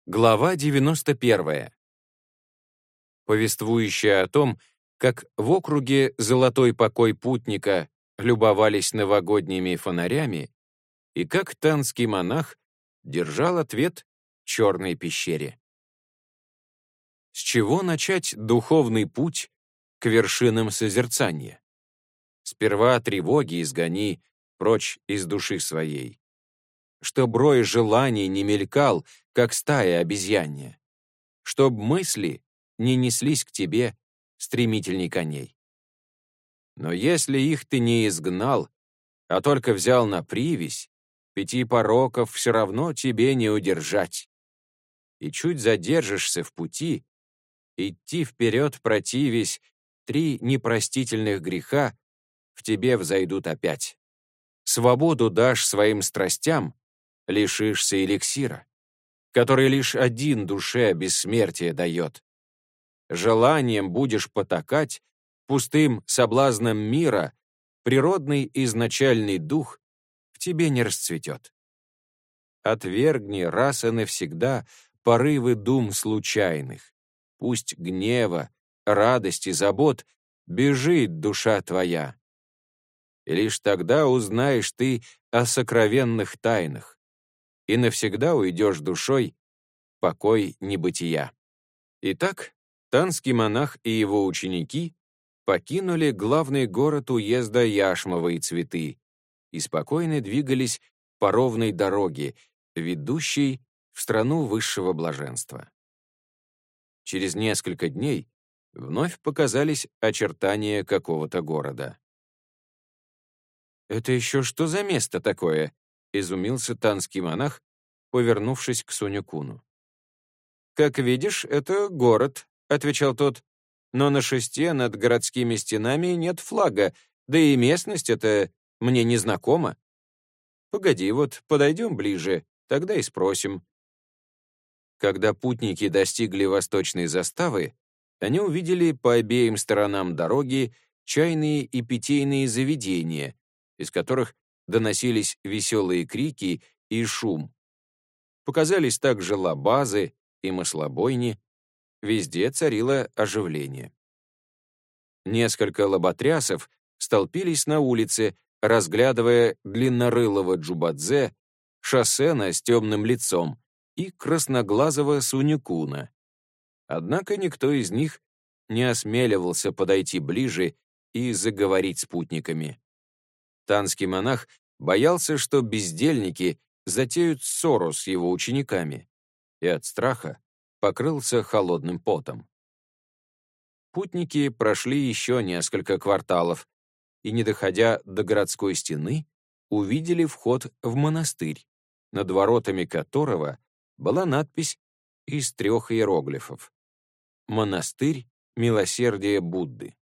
Глава 91. Повествующая о том, как в округе «Золотой покой путника» любовались новогодними фонарями и как танский монах держал ответ в черной пещере. С чего начать духовный путь к вершинам созерцания? Сперва тревоги изгони прочь из души своей, чтоб рой желаний не мелькал, как стая обезьянья, чтоб мысли не неслись к тебе стремительней коней. Но если их ты не изгнал, а только взял на привязь, 5 пороков все равно тебе не удержать. И чуть задержишься в пути, идти вперед противясь, 3 непростительных греха в тебе взойдут опять. Свободу дашь своим страстям, лишишься эликсира, который лишь один душе бессмертие дает. Желанием будешь потакать, пустым соблазном мира, природный изначальный дух в тебе не расцветет. Отвергни раз и навсегда порывы дум случайных. Пусть гнева, радости, забот бежит душа твоя. И лишь тогда узнаешь ты о сокровенных тайнах, и навсегда уйдешь душой в покой небытия. Итак, танский монах и его ученики покинули главный город уезда Яшмовые Цветы и спокойно двигались по ровной дороге, ведущей в страну высшего блаженства. Через несколько дней вновь показались очертания какого-то города. «Это еще что за место такое?» — изумился танский монах, повернувшись к Сунь-куну. «Как видишь, это город», — отвечал тот, «но на шесте над городскими стенами нет флага, да и местность эта мне не знакома. Погоди, вот подойдем ближе, тогда и спросим». Когда путники достигли восточной заставы, они увидели по обеим сторонам дороги чайные и питейные заведения, из которых доносились веселые крики и шум. Показались также лабазы и маслобойни, везде царило оживление. Несколько лоботрясов столпились на улице, разглядывая длиннорылого Джубадзе, Шосена с темным лицом и красноглазого Сунь-куна. Однако никто из них не осмеливался подойти ближе и заговорить с путниками. Танский монах боялся, что бездельники затеют ссору с его учениками, и от страха покрылся холодным потом. Путники прошли еще несколько кварталов и, не доходя до городской стены, увидели вход в монастырь, над воротами которого была надпись из 3 иероглифов: «Монастырь милосердия Будды».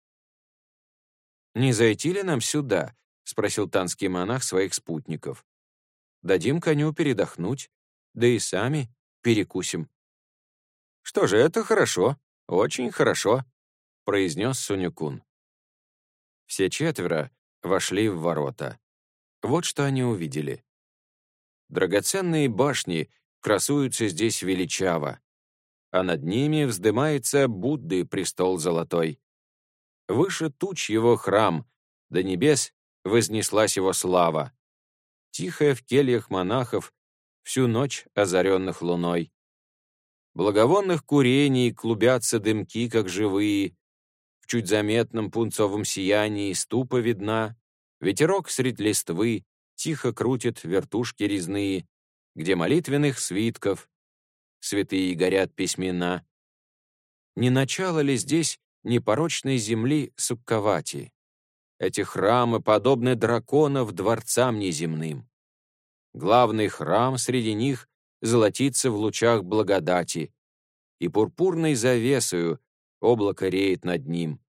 «Не зайти ли нам сюда?» — спросил танский монах своих спутников. «Дадим коню передохнуть, да и сами перекусим». «Что же, это хорошо, очень хорошо», — произнес Сунь-кун. Все 4 вошли в ворота. Вот что они увидели. Драгоценные башни красуются здесь величаво, а над ними вздымается Будды престол золотой. Выше туч его храм, до небес вознеслась его слава. Тихая в кельях монахов, всю ночь озаренных луной. Благовонных курений клубятся дымки, как живые. В чуть заметном пунцовом сиянии ступа видна. Ветерок средь листвы тихо крутит вертушки резные, где молитвенных свитков святые горят письмена. Не начало ли здесь непорочной земли Суккавати? Эти храмы подобны драконов дворцам неземным. Главный храм среди них золотится в лучах благодати, и пурпурной завесою облако реет над ним.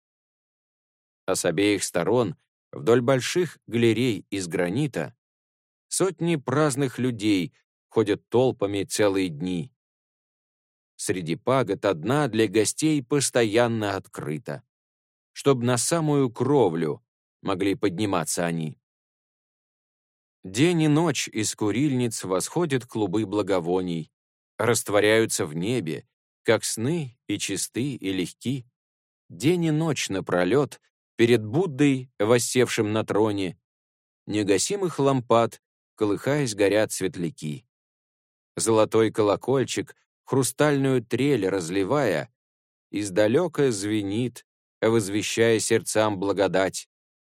А с обеих сторон, вдоль больших галерей из гранита, сотни праздных людей ходят толпами целые дни. Среди пагод одна для гостей постоянно открыта, чтоб на самую кровлю могли подниматься они. День и ночь из курильниц восходят клубы благовоний, растворяются в небе, как сны и чисты, и легки. День и ночь напролет перед Буддой, воссевшим на троне, негасимых лампад, колыхаясь, горят светляки. Золотой колокольчик, хрустальную трель разливая, издалека звенит, возвещая сердцам благодать.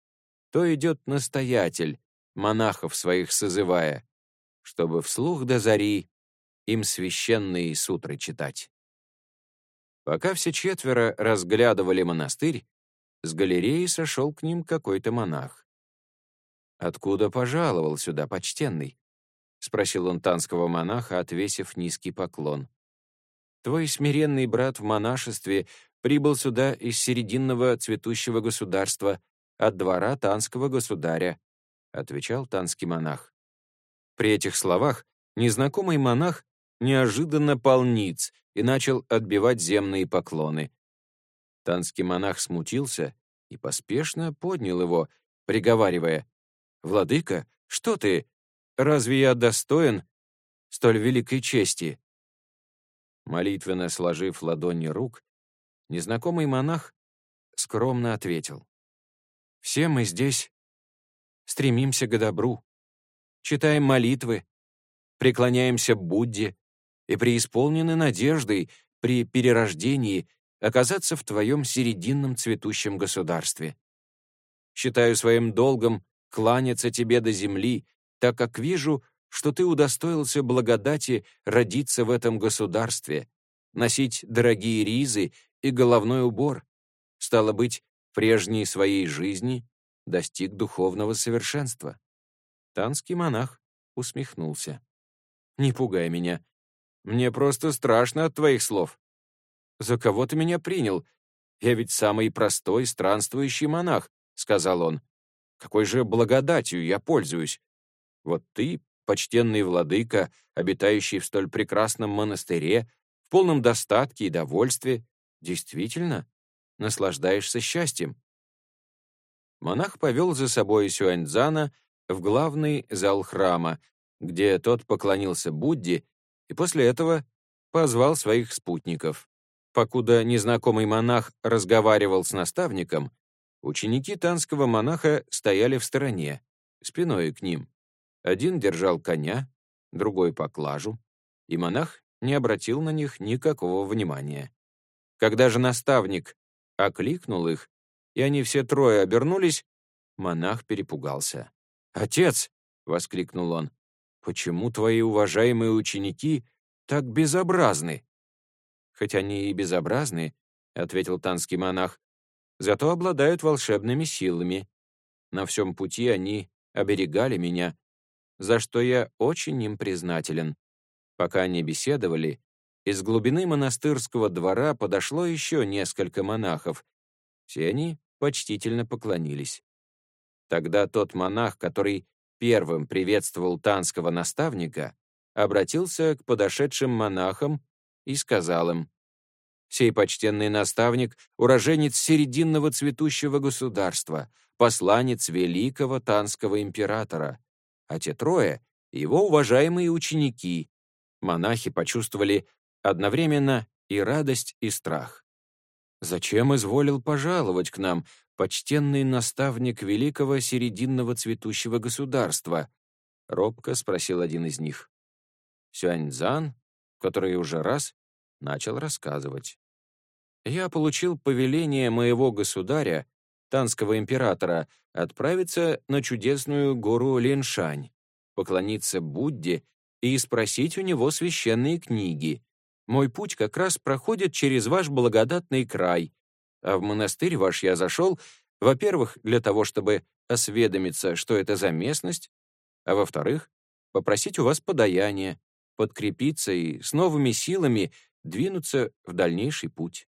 То идет настоятель, монахов своих созывая, чтобы вслух до зари им священные сутры читать. Пока все четверо разглядывали монастырь, с галереи сошел к ним какой-то монах. «Откуда пожаловал сюда, почтенный?» — спросил он танского монаха, отвесив низкий поклон. «Твой смиренный брат в монашестве прибыл сюда из серединного цветущего государства, от двора танского государя», — отвечал танский монах. При этих словах незнакомый монах неожиданно пал ниц и начал отбивать земные поклоны. Танский монах смутился и поспешно поднял его, приговаривая: «Владыка, что ты? Разве я достоин столь великой чести?» Молитвенно сложив ладони рук, незнакомый монах скромно ответил: «Все мы здесь стремимся к добру, читаем молитвы, преклоняемся Будде и преисполнены надеждой при перерождении оказаться в твоем серединном цветущем государстве. Считаю своим долгом кланяться тебе до земли, так как вижу, что ты удостоился благодати родиться в этом государстве, носить дорогие ризы и головной убор. Стало быть, в прежней своей жизни достиг духовного совершенства». Танский монах усмехнулся. «Не пугай меня. Мне просто страшно от твоих слов. За кого ты меня принял? Я ведь самый простой странствующий монах», — сказал он. «Какой же благодатью я пользуюсь? Вот ты, почтенный владыка, обитающий в столь прекрасном монастыре, в полном достатке и довольстве, действительно наслаждаешься счастьем». Монах повел за собой Сюаньцзана в главный зал храма, где тот поклонился Будде и после этого позвал своих спутников. Покуда незнакомый монах разговаривал с наставником, ученики танского монаха стояли в стороне, спиной к ним. Один держал коня, другой — поклажу, и монах не обратил на них никакого внимания. Когда же наставник окликнул их, и они все трое обернулись, монах перепугался. «Отец!» — воскликнул он. «Почему твои уважаемые ученики так безобразны?» «Хоть они и безобразны, — ответил танский монах, — зато обладают волшебными силами. На всем пути они оберегали меня, за что я очень им признателен». Пока они беседовали, из глубины монастырского двора подошло еще несколько монахов. Все они почтительно поклонились. Тогда тот монах, который первым приветствовал танского наставника, обратился к подошедшим монахам и сказал им: «Сей почтенный наставник — уроженец серединного цветущего государства, посланец великого танского императора, а те трое — его уважаемые ученики». Монахи почувствовали одновременно и радость, и страх. «Зачем изволил пожаловать к нам почтенный наставник великого серединного цветущего государства?» — робко спросил один из них. Сюаньцзан, который уже раз начал рассказывать. «Я получил повеление моего государя, танского императора, отправиться на чудесную гору Линшань, поклониться Будде и спросить у него священные книги. Мой путь как раз проходит через ваш благодатный край, а в монастырь ваш я зашел, во-первых, для того, чтобы осведомиться, что это за местность, а во-вторых, попросить у вас подаяния, подкрепиться и с новыми силами двинуться в дальнейший путь».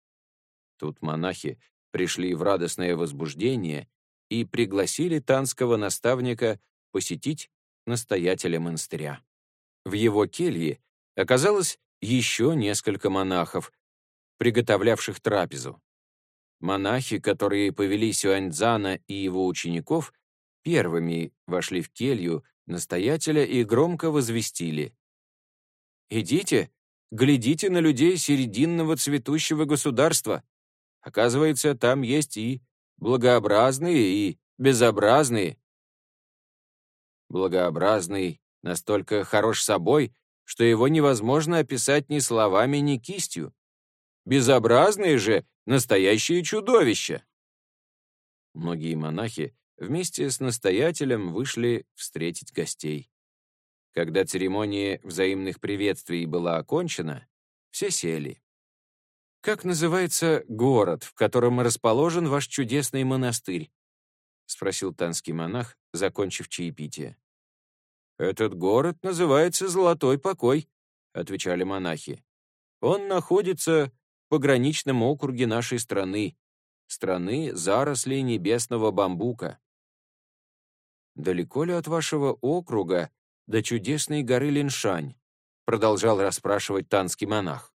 Тут монахи пришли в радостное возбуждение и пригласили танского наставника посетить настоятеля монастыря. В его келье оказалось еще несколько монахов, приготовлявших трапезу. Монахи, которые повели Сюаньцзана и его учеников, первыми вошли в келью настоятеля и громко возвестили: «Идите, глядите на людей серединного цветущего государства. Оказывается, там есть и благообразные, и безобразные. Благообразный настолько хорош собой, что его невозможно описать ни словами, ни кистью. Безобразные же — настоящие чудовища. Многие монахи вместе с настоятелем вышли встретить гостей. Когда церемония взаимных приветствий была окончена, все сели. «Как называется город, в котором расположен ваш чудесный монастырь?» — спросил танский монах, закончив чаепитие. «Этот город называется Золотой Покой», — отвечали монахи. «Он находится в пограничном округе нашей страны зарослей небесного бамбука». «Далеко ли от вашего округа до чудесной горы Линшань?» — продолжал расспрашивать танский монах.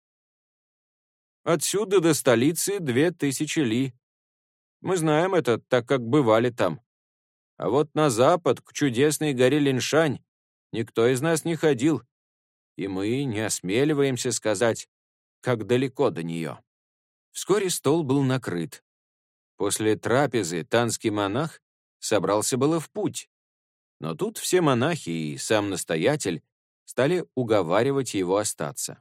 «Отсюда до столицы 2000 ли. Мы знаем это, так как бывали там. А вот на запад, к чудесной горе Линшань, никто из нас не ходил, и мы не осмеливаемся сказать, как далеко до нее». Вскоре стол был накрыт. После трапезы танский монах собрался было в путь, но тут все монахи и сам настоятель стали уговаривать его остаться.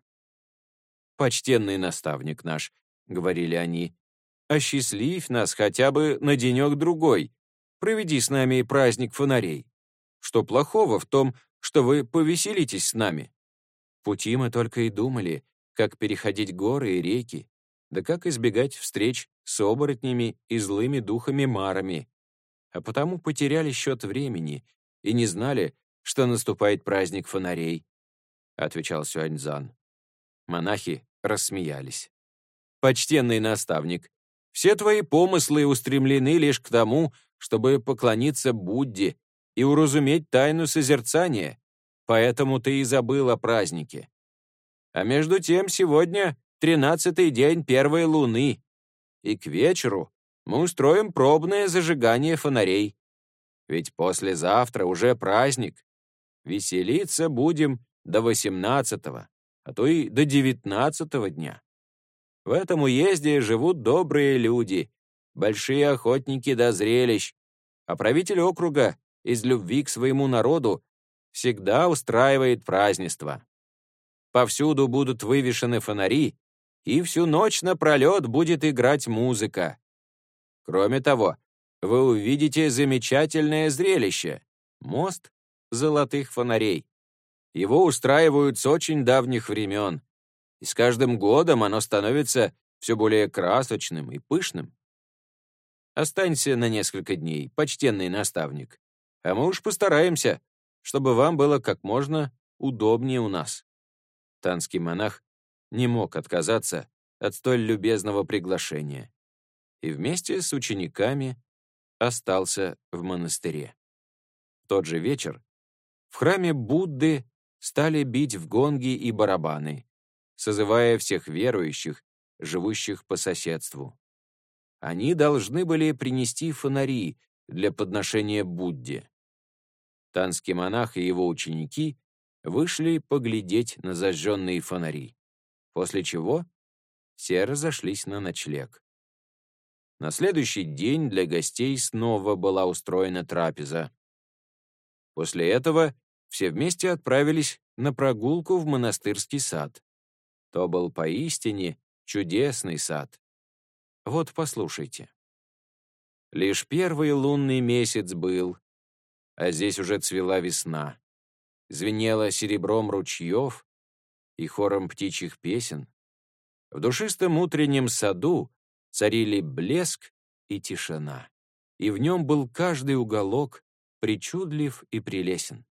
«Почтенный наставник наш», — говорили они, — «осчастливь нас хотя бы на денек-другой, проведи с нами праздник фонарей. Что плохого в том, что вы повеселитесь с нами? В пути мы только и думали, как переходить горы и реки, да как избегать встреч с оборотнями и злыми духами-марами, а потому потеряли счет времени и не знали, что наступает праздник фонарей», — отвечал Сюаньцзан. Монахи рассмеялись. «Почтенный наставник, все твои помыслы устремлены лишь к тому, чтобы поклониться Будде и уразуметь тайну созерцания, поэтому ты и забыл о празднике. А между тем сегодня 13-й день первой луны, и к вечеру мы устроим пробное зажигание фонарей. Ведь послезавтра уже праздник. Веселиться будем до 18-го, а то и до 19-го дня. В этом уезде живут добрые люди, большие охотники до зрелищ, а правитель округа из любви к своему народу всегда устраивает празднества. Повсюду будут вывешены фонари, и всю ночь напролет будет играть музыка. Кроме того, вы увидите замечательное зрелище — мост золотых фонарей. Его устраивают с очень давних времен, и с каждым годом оно становится все более красочным и пышным. Останься на несколько дней, почтенный наставник, а мы уж постараемся, чтобы вам было как можно удобнее у нас». Танский монах не мог отказаться от столь любезного приглашения и вместе с учениками остался в монастыре. В тот же вечер в храме Будды стали бить в гонги и барабаны, созывая всех верующих, живущих по соседству. Они должны были принести фонари для подношения Будде. Танский монах и его ученики вышли поглядеть на зажженные фонари, после чего все разошлись на ночлег. На следующий день для гостей снова была устроена трапеза. После этого все вместе отправились на прогулку в монастырский сад. То был поистине чудесный сад. Вот послушайте. Лишь первый лунный месяц был, а здесь уже цвела весна. Звенело серебром ручьев и хором птичьих песен. В душистом утреннем саду царили блеск и тишина, и в нем был каждый уголок причудлив и прелесен.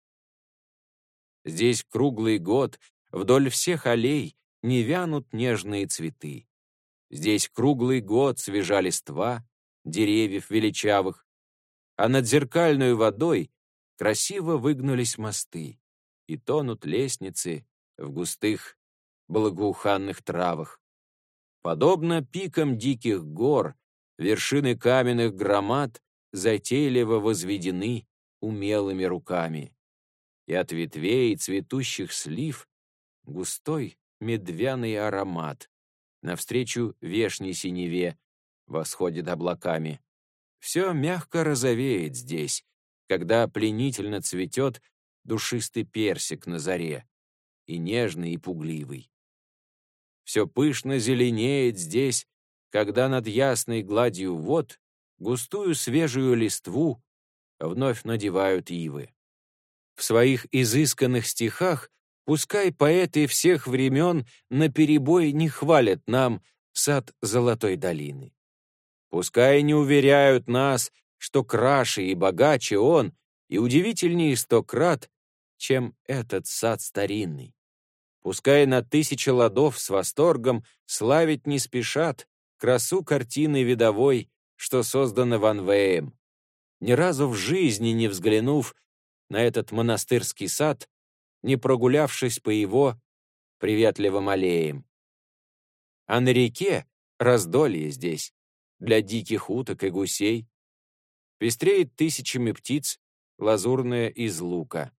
Здесь круглый год вдоль всех аллей не вянут нежные цветы. Здесь круглый год свежа листва деревьев величавых, а над зеркальной водой красиво выгнулись мосты и тонут лестницы в густых благоуханных травах. Подобно пикам диких гор, вершины каменных громад затейливо возведены умелыми руками, и от ветвей цветущих слив густой медвяный аромат. Навстречу вешней синеве восходит облаками. Все мягко розовеет здесь, когда пленительно цветет душистый персик на заре, и нежный, и пугливый. Все пышно зеленеет здесь, когда над ясной гладью вод густую свежую листву вновь надевают ивы. В своих изысканных стихах пускай поэты всех времен наперебой не хвалят нам сад Золотой долины. Пускай не уверяют нас, что краше и богаче он, и удивительнее 100 крат, чем этот сад старинный. Пускай на 1000 ладов с восторгом славить не спешат красу картины видовой, что создана Ван Веем, ни разу в жизни не взглянув на этот монастырский сад, не прогулявшись по его приветливым аллеям. А на реке раздолье здесь, для диких уток и гусей, пестреет тысячами птиц лазурная из лука.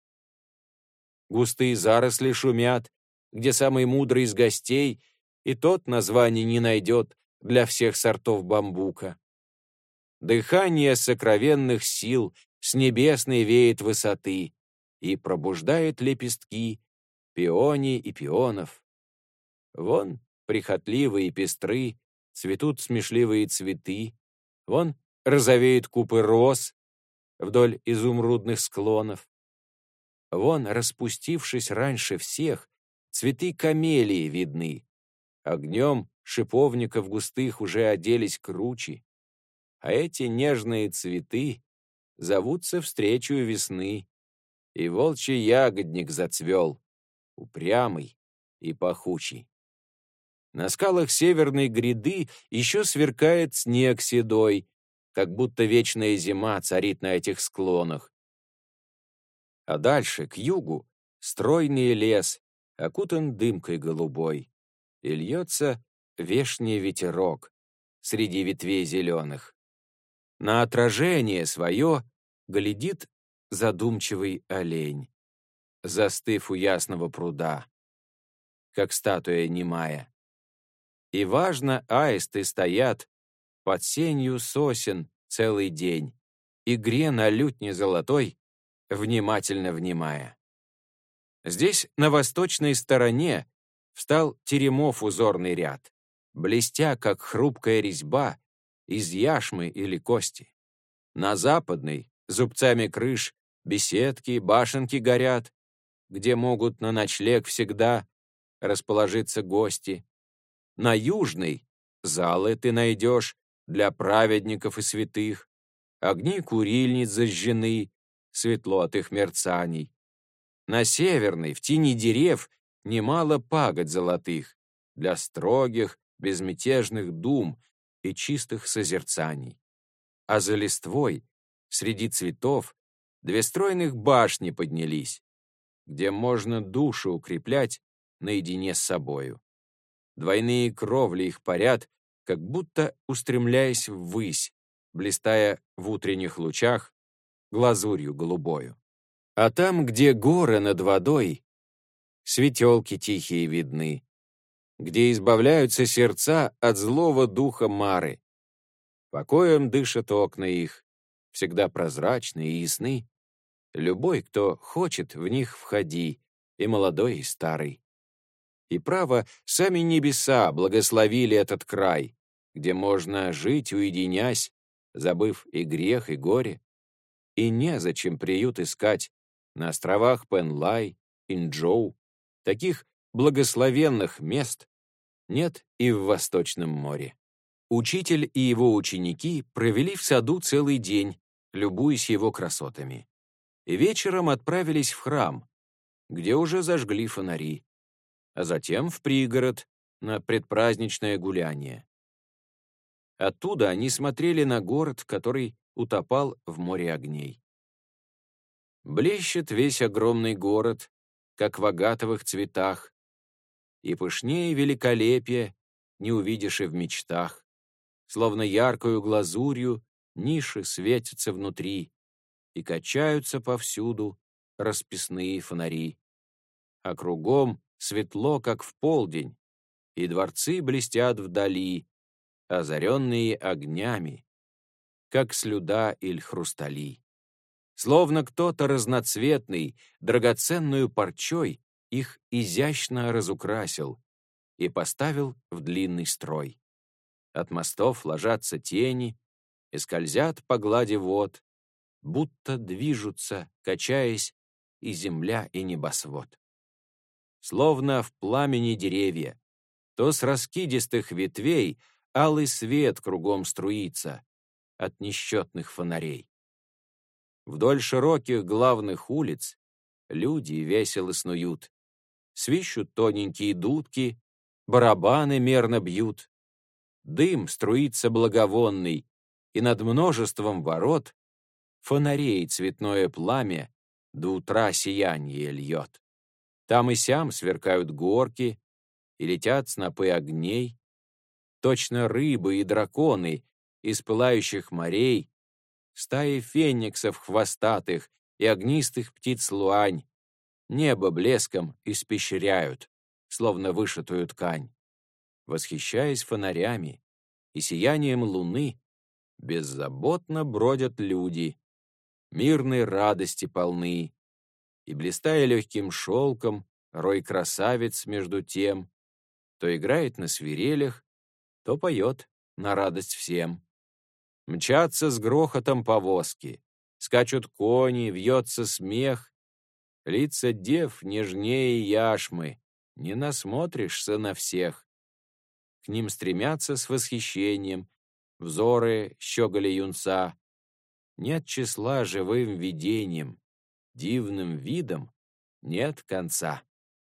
Густые заросли шумят, где самый мудрый из гостей и тот названий не найдет для всех сортов бамбука. Дыхание сокровенных сил с небесной веет высоты и пробуждает лепестки пионий и пионов. Вон прихотливые и пестры цветут смешливые цветы, вон розовеют купы роз вдоль изумрудных склонов. Вон, распустившись раньше всех, цветы камелии видны. Огнем шиповников густых уже оделись кручи, а эти нежные цветы зовутся встречу весны, и волчий ягодник зацвел, упрямый и пахучий. На скалах северной гряды еще сверкает снег седой, как будто вечная зима царит на этих склонах. А дальше, к югу, стройный лес, окутан дымкой голубой, и льется вешний ветерок среди ветвей зеленых. На отражение свое глядит задумчивый олень, застыв у ясного пруда, как статуя немая. И важно аисты стоят под сенью сосен целый день, игре на лютне золотой, внимательно внимая. Здесь, на восточной стороне, встал теремов узорный ряд, блестя, как хрупкая резьба из яшмы или кости. На западной, зубцами крыш, беседки, башенки горят, где могут на ночлег всегда расположиться гости. На южной залы ты найдешь для праведников и святых, огни курильниц зажжены, светло от их мерцаний. На северной, в тени дерев, немало пагод золотых для строгих, безмятежных дум и чистых созерцаний. А за листвой, среди цветов, 2 стройных башни поднялись, где можно душу укреплять наедине с собою. Двойные кровли их парят, как будто устремляясь ввысь, блистая в утренних лучах глазурью голубою. А там, где горы над водой, светелки тихие видны, где избавляются сердца от злого духа Мары. Покоем дышат окна их, всегда прозрачные и ясны. Любой, кто хочет, в них входи, и молодой, и старый. И право, сами небеса благословили этот край, где можно жить, уединясь, забыв и грех, и горе. И незачем приют искать на островах Пенлай, Инчжоу. Таких благословенных мест нет и в Восточном море. Учитель и его ученики провели в саду целый день, любуясь его красотами. И вечером отправились в храм, где уже зажгли фонари, а затем в пригород на предпраздничное гуляние. Оттуда они смотрели на город, который утопал в море огней. Блещет весь огромный город, как в агатовых цветах, и пышнее великолепие не увидишь и в мечтах. Словно яркою глазурью ниши светятся внутри, и качаются повсюду расписные фонари. А кругом светло, как в полдень, и дворцы блестят вдали, озаренные огнями, как слюда иль хрустали. Словно кто-то разноцветный, драгоценную парчой их изящно разукрасил и поставил в длинный строй. От мостов ложатся тени и скользят по глади вод, будто движутся, качаясь, и земля, и небосвод. Словно в пламени деревья, то с раскидистых ветвей алый свет кругом струится от несчетных фонарей. Вдоль широких главных улиц люди весело снуют, свищут тоненькие дудки, барабаны мерно бьют. Дым струится благовонный, и над множеством ворот фонарей цветное пламя до утра сияние льет. Там и сям сверкают горки, и летят снопы огней. Точно рыбы и драконы из пылающих морей, стаи фениксов хвостатых и огнистых птиц-луань небо блеском испещряют, словно вышитую ткань. Восхищаясь фонарями и сиянием луны, беззаботно бродят люди, мирной радости полны, и, блистая легким шелком, рой красавиц между тем, то играет на свирелях, то поет на радость всем. Мчатся с грохотом повозки, скачут кони, вьется смех, лица дев нежнее яшмы, не насмотришься на всех. К ним стремятся с восхищением взоры щеголя юнца. Нет числа живым видением, дивным видом нет конца.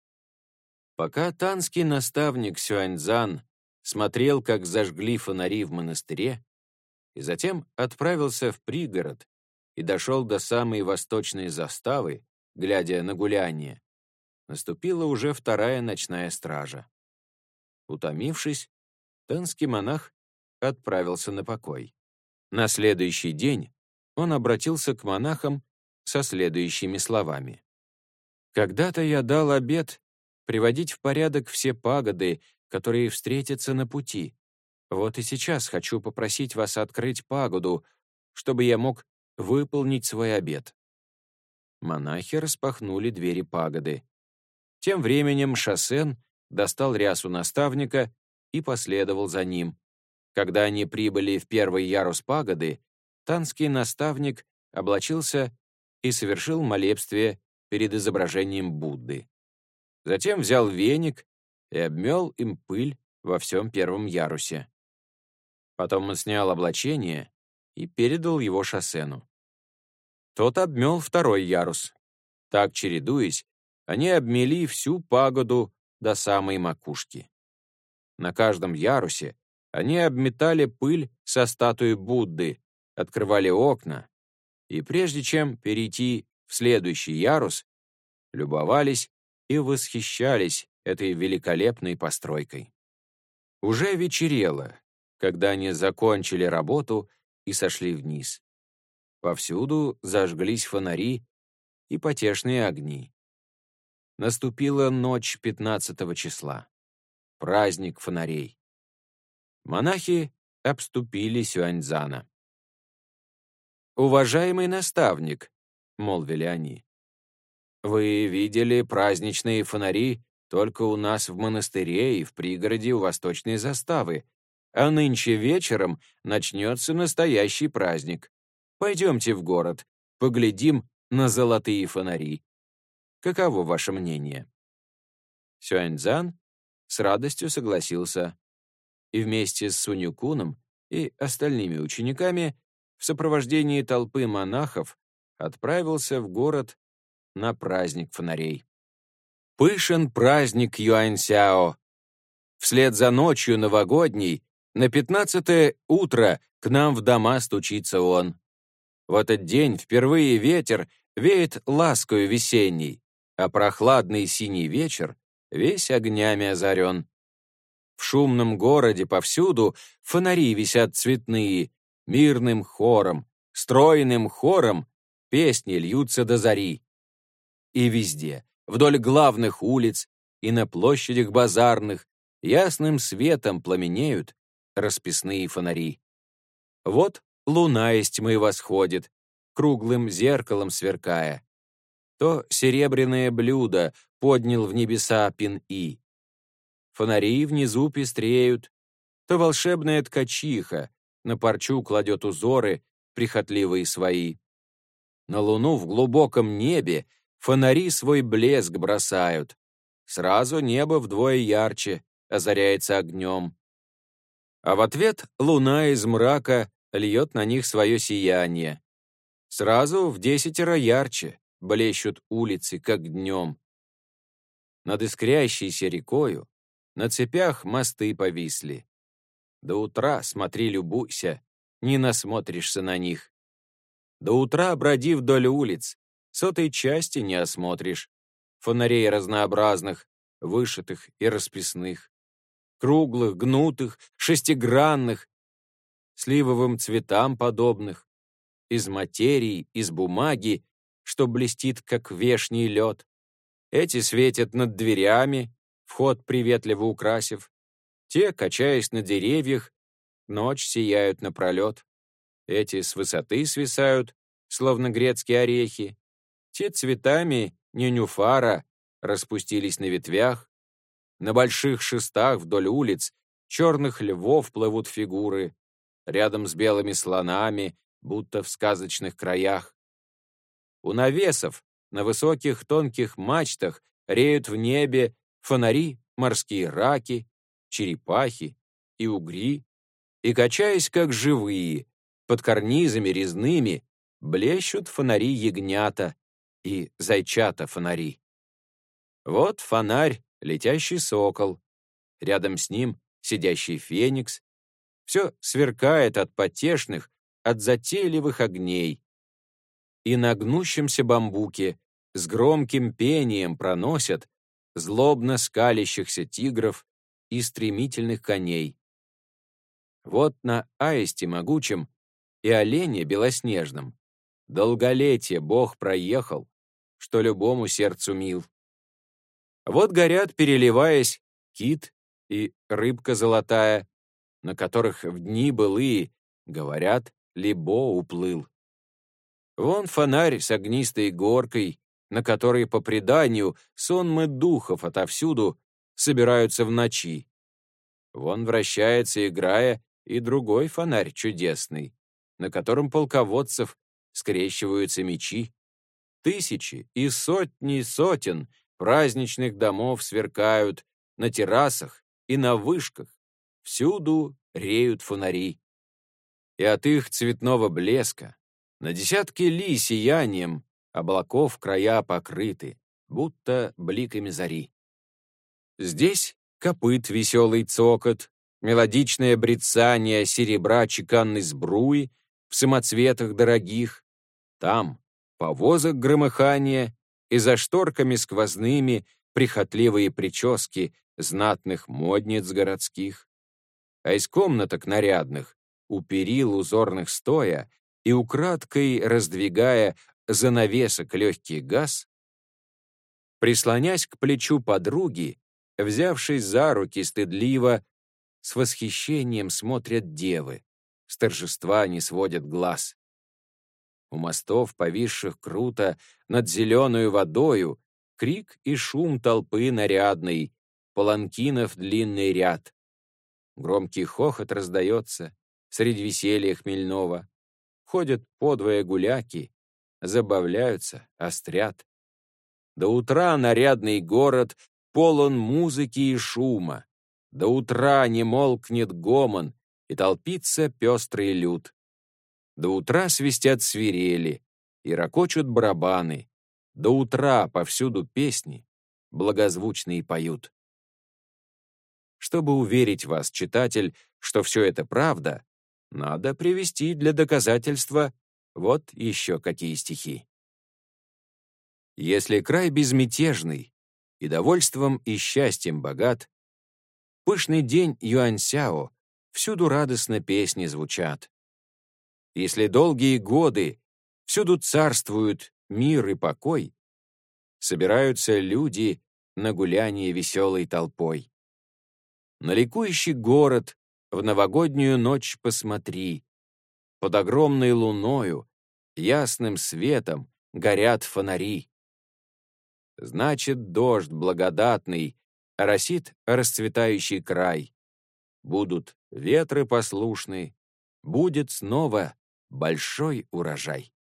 Пока танский наставник Сюаньцзан смотрел, как зажгли фонари в монастыре, и затем отправился в пригород и дошел до самой восточной заставы, глядя на гуляние, наступила уже вторая ночная стража. Утомившись, танский монах отправился на покой. На следующий день он обратился к монахам со следующими словами. «Когда-то я дал обет приводить в порядок все пагоды, которые встретятся на пути. Вот и сейчас хочу попросить вас открыть пагоду, чтобы я мог выполнить свой обет». Монахи распахнули двери пагоды. Тем временем Шасен достал рясу наставника и последовал за ним. Когда они прибыли в первый ярус пагоды, танский наставник облачился и совершил молебствие перед изображением Будды. Затем взял веник и обмел им пыль во всем первом ярусе. Потом он снял облачение и передал его Шасену. Тот обмел второй ярус. Так, чередуясь, они обмели всю пагоду до самой макушки. На каждом ярусе они обметали пыль со статуи Будды, открывали окна, и прежде чем перейти в следующий ярус, любовались и восхищались этой великолепной постройкой. Уже вечерело, когда они закончили работу и сошли вниз. Повсюду зажглись фонари и потешные огни. Наступила ночь 15 числа, праздник фонарей. Монахи обступили Сюаньцзана. «Уважаемый наставник», — молвили они, — «вы видели праздничные фонари только у нас в монастыре и в пригороде у восточной заставы, а нынче вечером начнется настоящий праздник. Пойдемте в город, поглядим на золотые фонари. Каково ваше мнение?» Сюаньцзан с радостью согласился и вместе с Сунь-Куном и остальными учениками в сопровождении толпы монахов отправился в город на праздник фонарей. Пышен праздник Юаньсяо. Вслед за ночью новогодней на 15-е утро к нам в дома стучится он. В этот день впервые ветер веет ласкою весенней, а прохладный синий вечер весь огнями озарен. В шумном городе повсюду фонари висят цветные, мирным хором, стройным хором песни льются до зари. И везде, вдоль главных улиц, и на площадях базарных ясным светом пламенеют расписные фонари. Вот луна из тьмы восходит, круглым зеркалом сверкая. То серебряное блюдо поднял в небеса Пин-И. Фонари внизу пестреют, то волшебная ткачиха на парчу кладет узоры, прихотливые свои. На луну в глубоком небе фонари свой блеск бросают. Сразу небо вдвое ярче озаряется огнем. А в ответ луна из мрака льет на них свое сияние. Сразу в 10 ярче блещут улицы, как днем. Над искрящейся рекою на цепях мосты повисли. До утра смотри, любуйся, не насмотришься на них. До утра броди вдоль улиц, сотой части не осмотришь. Фонарей разнообразных, вышитых и расписных. Круглых, гнутых, шестигранных, сливовым цветам подобных. Из материи, из бумаги, что блестит, как вешний лед. Эти светят над дверями, вход приветливо украсив. Те, качаясь на деревьях, ночь сияют напролет. Эти с высоты свисают, словно грецкие орехи. Те цветами ненюфара распустились на ветвях. На больших шестах вдоль улиц черных львов плывут фигуры, рядом с белыми слонами, будто в сказочных краях. У навесов на высоких тонких мачтах реют в небе фонари морские раки, черепахи и угри, и, качаясь как живые, под карнизами резными блещут фонари ягнята и зайчата-фонари. Вот фонарь, летящий сокол, рядом с ним сидящий феникс. Все сверкает от потешных, от затейливых огней. И на гнущемся бамбуке с громким пением проносят злобно скалящихся тигров и стремительных коней. Вот на аисте могучем и олене белоснежном долголетие Бог проехал, что любому сердцу мил. Вот горят, переливаясь, кит и рыбка золотая, на которых в дни былые, говорят, Либо уплыл. Вон фонарь с огнистой горкой, на которой, по преданию, сонмы духов отовсюду собираются в ночи. Вон вращается, играя, и другой фонарь чудесный, на котором полководцев скрещиваются мечи. Тысячи и сотни сотен праздничных домов сверкают на террасах и на вышках. Всюду реют фонари. И от их цветного блеска на десятки ли сиянием облаков края покрыты, будто бликами зари. Здесь копыт веселый цокот, мелодичное брецание серебра чеканной сбруи в самоцветах дорогих. Там повозок громыхание, и за шторками сквозными прихотливые прически знатных модниц городских. А из комнаток нарядных, у перил узорных стоя и украдкой раздвигая занавесок легкий газ, прислонясь к плечу подруги, взявшись за руки стыдливо, с восхищением смотрят девы, с торжества не сводят глаз. У мостов, повисших круто над зеленою водою, крик и шум толпы нарядной, паланкинов длинный ряд. Громкий хохот раздается среди веселья хмельного. Ходят подвое гуляки, забавляются, острят. До утра нарядный город полон музыки и шума. До утра не молкнет гомон, и толпится пестрый люд. До утра свистят свирели и ракочут барабаны. До утра повсюду песни благозвучные поют. Чтобы уверить вас, читатель, что все это правда, надо привести для доказательства вот еще какие стихи. Если край безмятежный и довольством и счастьем богат, пышный день Юаньсяо всюду радостно песни звучат. Если долгие годы всюду царствуют мир и покой, собираются люди на гуляние веселой толпой. На ликующий город в новогоднюю ночь посмотри. Под огромной луною, ясным светом горят фонари. Значит, дождь благодатный оросит расцветающий край. Будут ветры послушны, будет снова большой урожай.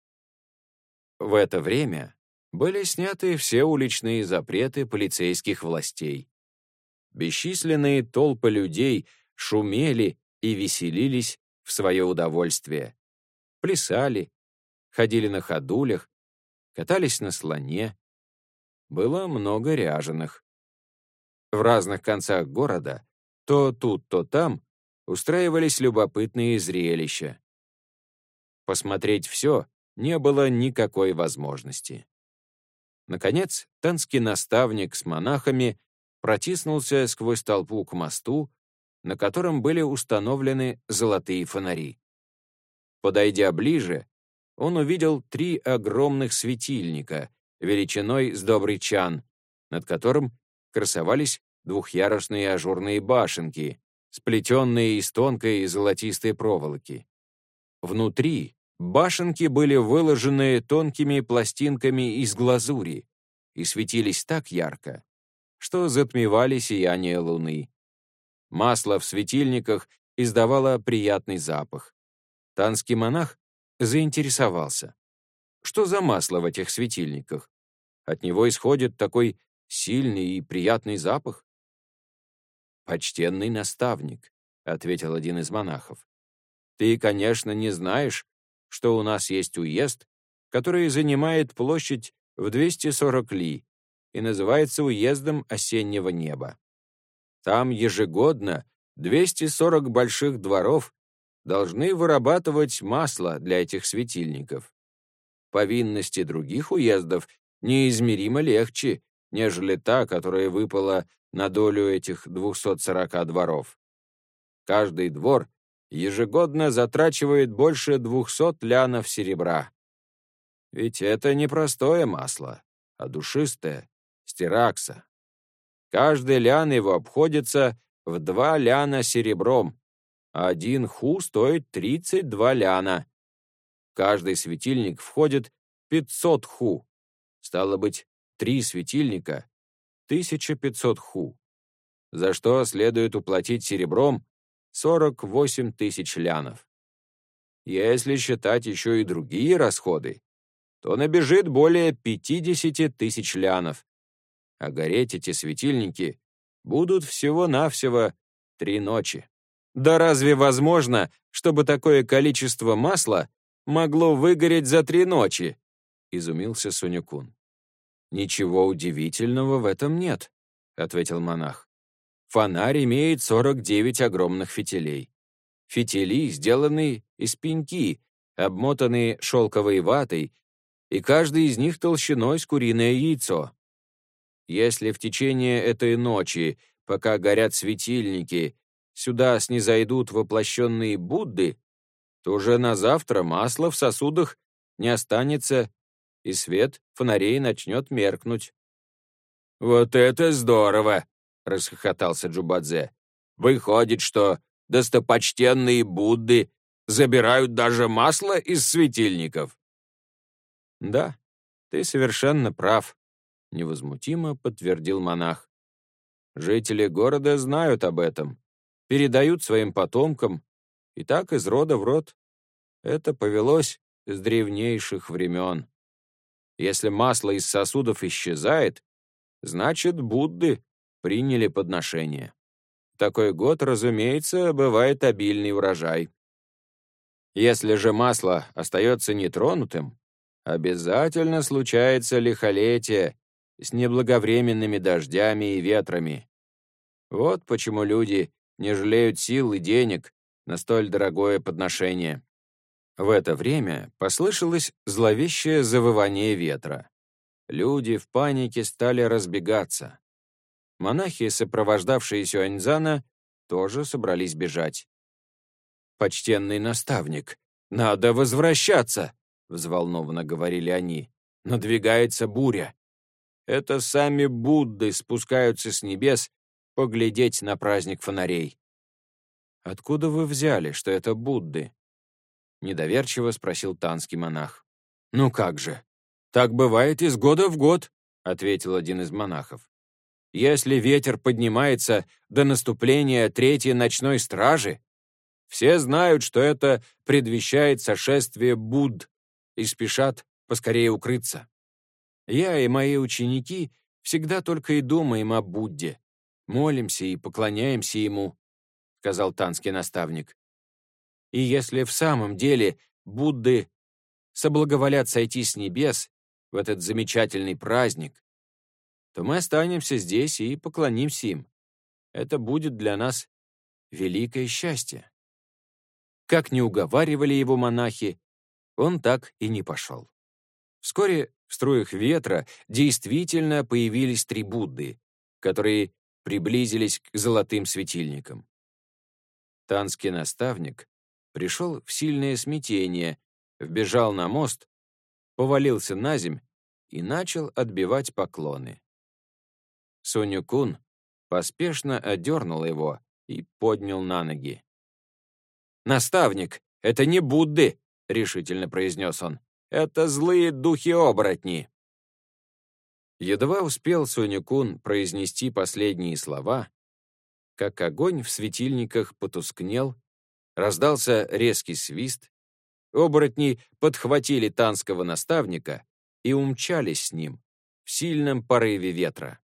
В это время были сняты все уличные запреты полицейских властей. Бесчисленные толпы людей шумели и веселились в свое удовольствие. Плясали, ходили на ходулях, катались на слоне. Было много ряженых. В разных концах города, то тут, то там, устраивались любопытные зрелища. Посмотреть все не было никакой возможности. Наконец, танский наставник с монахами протиснулся сквозь толпу к мосту, на котором были установлены золотые фонари. Подойдя ближе, он увидел 3 огромных светильника, величиной с добрый чан, над которым красовались двухъярусные ажурные башенки, сплетенные из тонкой золотистой проволоки. Внутри башенки были выложены тонкими пластинками из глазури и светились так ярко, что затмевали сияние луны. Масло в светильниках издавало приятный запах. Танский монах заинтересовался. Что за масло в этих светильниках? От него исходит такой сильный и приятный запах. «Почтенный наставник», — ответил один из монахов. «Ты, конечно, не знаешь, что у нас есть уезд, который занимает площадь в 240 ли и называется уездом осеннего неба. Там ежегодно 240 больших дворов должны вырабатывать масло для этих светильников. Повинности других уездов неизмеримо легче, нежели та, которая выпала на долю этих 240 дворов. Каждый двор ежегодно затрачивает больше 200 лянов серебра. Ведь это не простое масло, а душистое, стиракса. Каждый лян его обходится в 2 ляна серебром, а 1 ху стоит 32 ляна. В каждый светильник входит 500 ху. Стало быть, 3 светильника — 1500 ху, за что следует уплатить серебром 48 тысяч лянов. Если считать еще и другие расходы, то набежит более 50 тысяч лянов, а гореть эти светильники будут всего-навсего 3 ночи. Да разве возможно, чтобы такое количество масла могло выгореть за 3 ночи? Изумился Сунь-кун. Ничего удивительного в этом нет, ответил монах. Фонарь имеет 49 огромных фитилей. Фитили сделаны из пеньки, обмотанные шелковой ватой, и каждый из них толщиной с куриное яйцо. Если в течение этой ночи, пока горят светильники, сюда снизойдут воплощенные Будды, то уже на завтра масла в сосудах не останется, и свет фонарей начнет меркнуть. «Вот это здорово!» — расхохотался Джубадзе. «Выходит, что достопочтенные Будды забирают даже масло из светильников?» «Да, ты совершенно прав», — невозмутимо подтвердил монах. «Жители города знают об этом, передают своим потомкам, и так из рода в род. Это повелось с древнейших времен. Если масло из сосудов исчезает, значит, Будды приняли подношение. В такой год, разумеется, бывает обильный урожай. Если же масло остается нетронутым, обязательно случается лихолетие с неблаговременными дождями и ветрами. Вот почему люди не жалеют сил и денег на столь дорогое подношение». В это время послышалось зловещее завывание ветра. Люди в панике стали разбегаться. Монахи, сопровождавшие Сюаньцзана, тоже собрались бежать. «Почтенный наставник, надо возвращаться!» — взволнованно говорили они. «Надвигается буря. Это сами Будды спускаются с небес поглядеть на праздник фонарей». «Откуда вы взяли, что это Будды?» — недоверчиво спросил танский монах. «Ну как же? Так бывает из года в год», — ответил один из монахов. «Если ветер поднимается до наступления третьей ночной стражи, все знают, что это предвещает сошествие Будд и спешат поскорее укрыться. Я и мои ученики всегда только и думаем о Будде, молимся и поклоняемся ему», — сказал танский наставник. «И если в самом деле Будды соблаговолят сойти с небес в этот замечательный праздник, то мы останемся здесь и поклонимся им. Это будет для нас великое счастье». Как ни уговаривали его монахи, он так и не пошел. Вскоре в струях ветра действительно появились 3 Будды, которые приблизились к золотым светильникам. Танский наставник пришел в сильное смятение, вбежал на мост, повалился наземь и начал отбивать поклоны. Сунь-кун поспешно одернул его и поднял на ноги. «Наставник, это не Будды», — решительно произнес он. «Это злые духи-оборотни». Едва успел Сунь-кун произнести последние слова, как огонь в светильниках потускнел, раздался резкий свист, оборотни подхватили танского наставника и умчались с ним в сильном порыве ветра.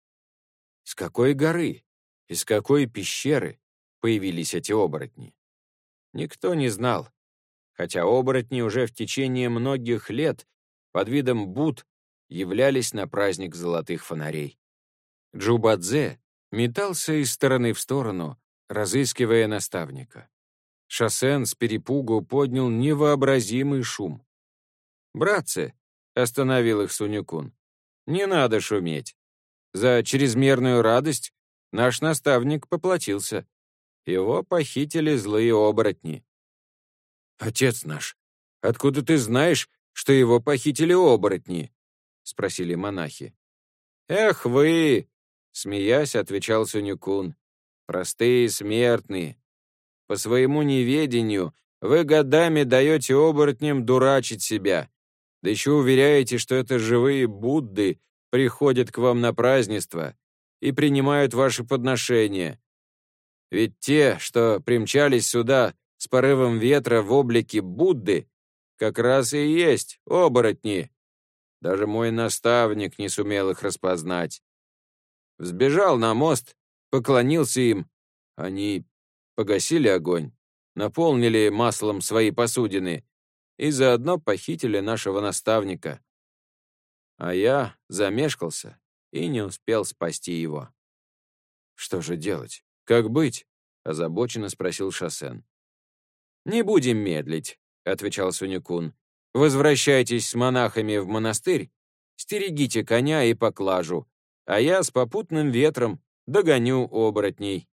С какой горы, из какой пещеры появились эти оборотни? Никто не знал, хотя оборотни уже в течение многих лет под видом Будд являлись на праздник золотых фонарей. Джубадзе метался из стороны в сторону, разыскивая наставника. Шосен с перепугу поднял невообразимый шум. «Братцы», — остановил их Сунь-кун, — «не надо шуметь. За чрезмерную радость наш наставник поплатился. Его похитили злые оборотни». «Отец наш, откуда ты знаешь, что его похитили оборотни?» — спросили монахи. «Эх вы!» — смеясь, отвечал Сунь-кун. «Простые смертные. По своему неведению вы годами даете оборотням дурачить себя, да еще уверяете, что это живые Будды приходят к вам на празднество и принимают ваши подношения. Ведь те, что примчались сюда с порывом ветра в облике Будды, как раз и есть оборотни. Даже мой наставник не сумел их распознать. Взбежал на мост, поклонился им. Они погасили огонь, наполнили маслом свои посудины и заодно похитили нашего наставника. А я замешкался и не успел спасти его. «Что же делать? Как быть?» — озабоченно спросил Шосен. «Не будем медлить», — отвечал Сунь-кун. «Возвращайтесь с монахами в монастырь, стерегите коня и поклажу, а я с попутным ветром догоню оборотней».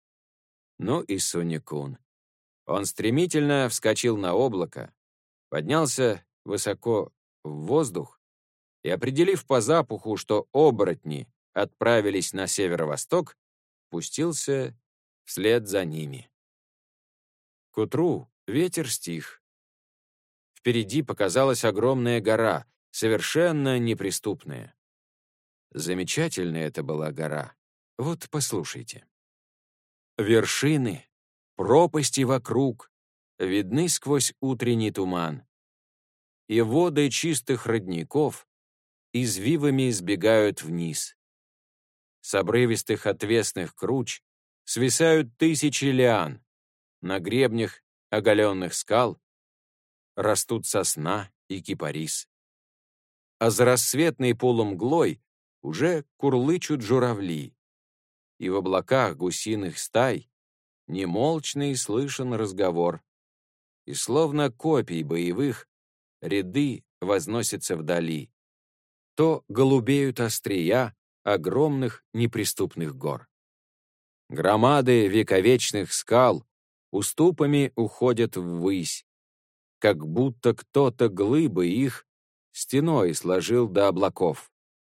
Ну и Сунь-кун. Он стремительно вскочил на облако, поднялся высоко в воздух и, определив по запаху, что оборотни отправились на северо-восток, пустился вслед за ними. К утру ветер стих. Впереди показалась огромная гора, совершенно неприступная. Замечательная это была гора. Вот послушайте. Вершины, пропасти вокруг видны сквозь утренний туман, и воды чистых родников извивами сбегают вниз. С обрывистых отвесных круч свисают тысячи лиан, на гребнях оголенных скал растут сосна и кипарис. А за рассветной полумглой уже курлычут журавли, и в облаках гусиных стай немолчный слышен разговор, и словно копий боевых ряды возносятся вдали. То голубеют острия огромных неприступных гор. Громады вековечных скал уступами уходят ввысь, как будто кто-то глыбы их стеной сложил до облаков.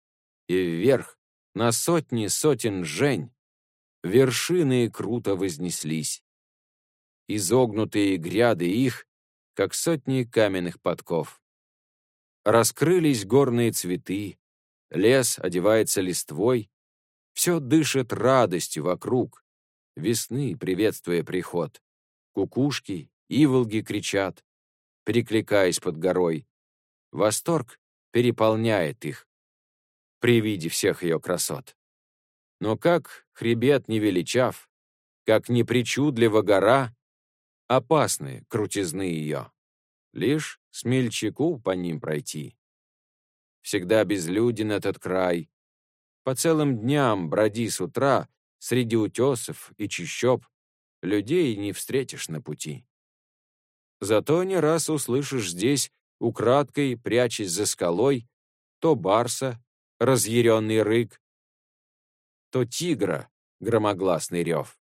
и вверх, на сотни сотен жень, вершины круто вознеслись. Изогнутые гряды их, как сотни каменных подков. Раскрылись горные цветы, лес одевается листвой, все дышит радостью вокруг, весны приветствуя приход. Кукушки, иволги кричат, перекликаясь под горой. Восторг переполняет их при виде всех ее красот. Но как хребет не величав, как непричудлива гора, опасны крутизны ее. Лишь смельчаку по ним пройти. Всегда безлюден этот край. По целым дням броди с утра среди утесов и чащоб, людей не встретишь на пути. Зато не раз услышишь здесь, украдкой прячась за скалой, то барса, разъяренный рык, то тигра, громогласный рев.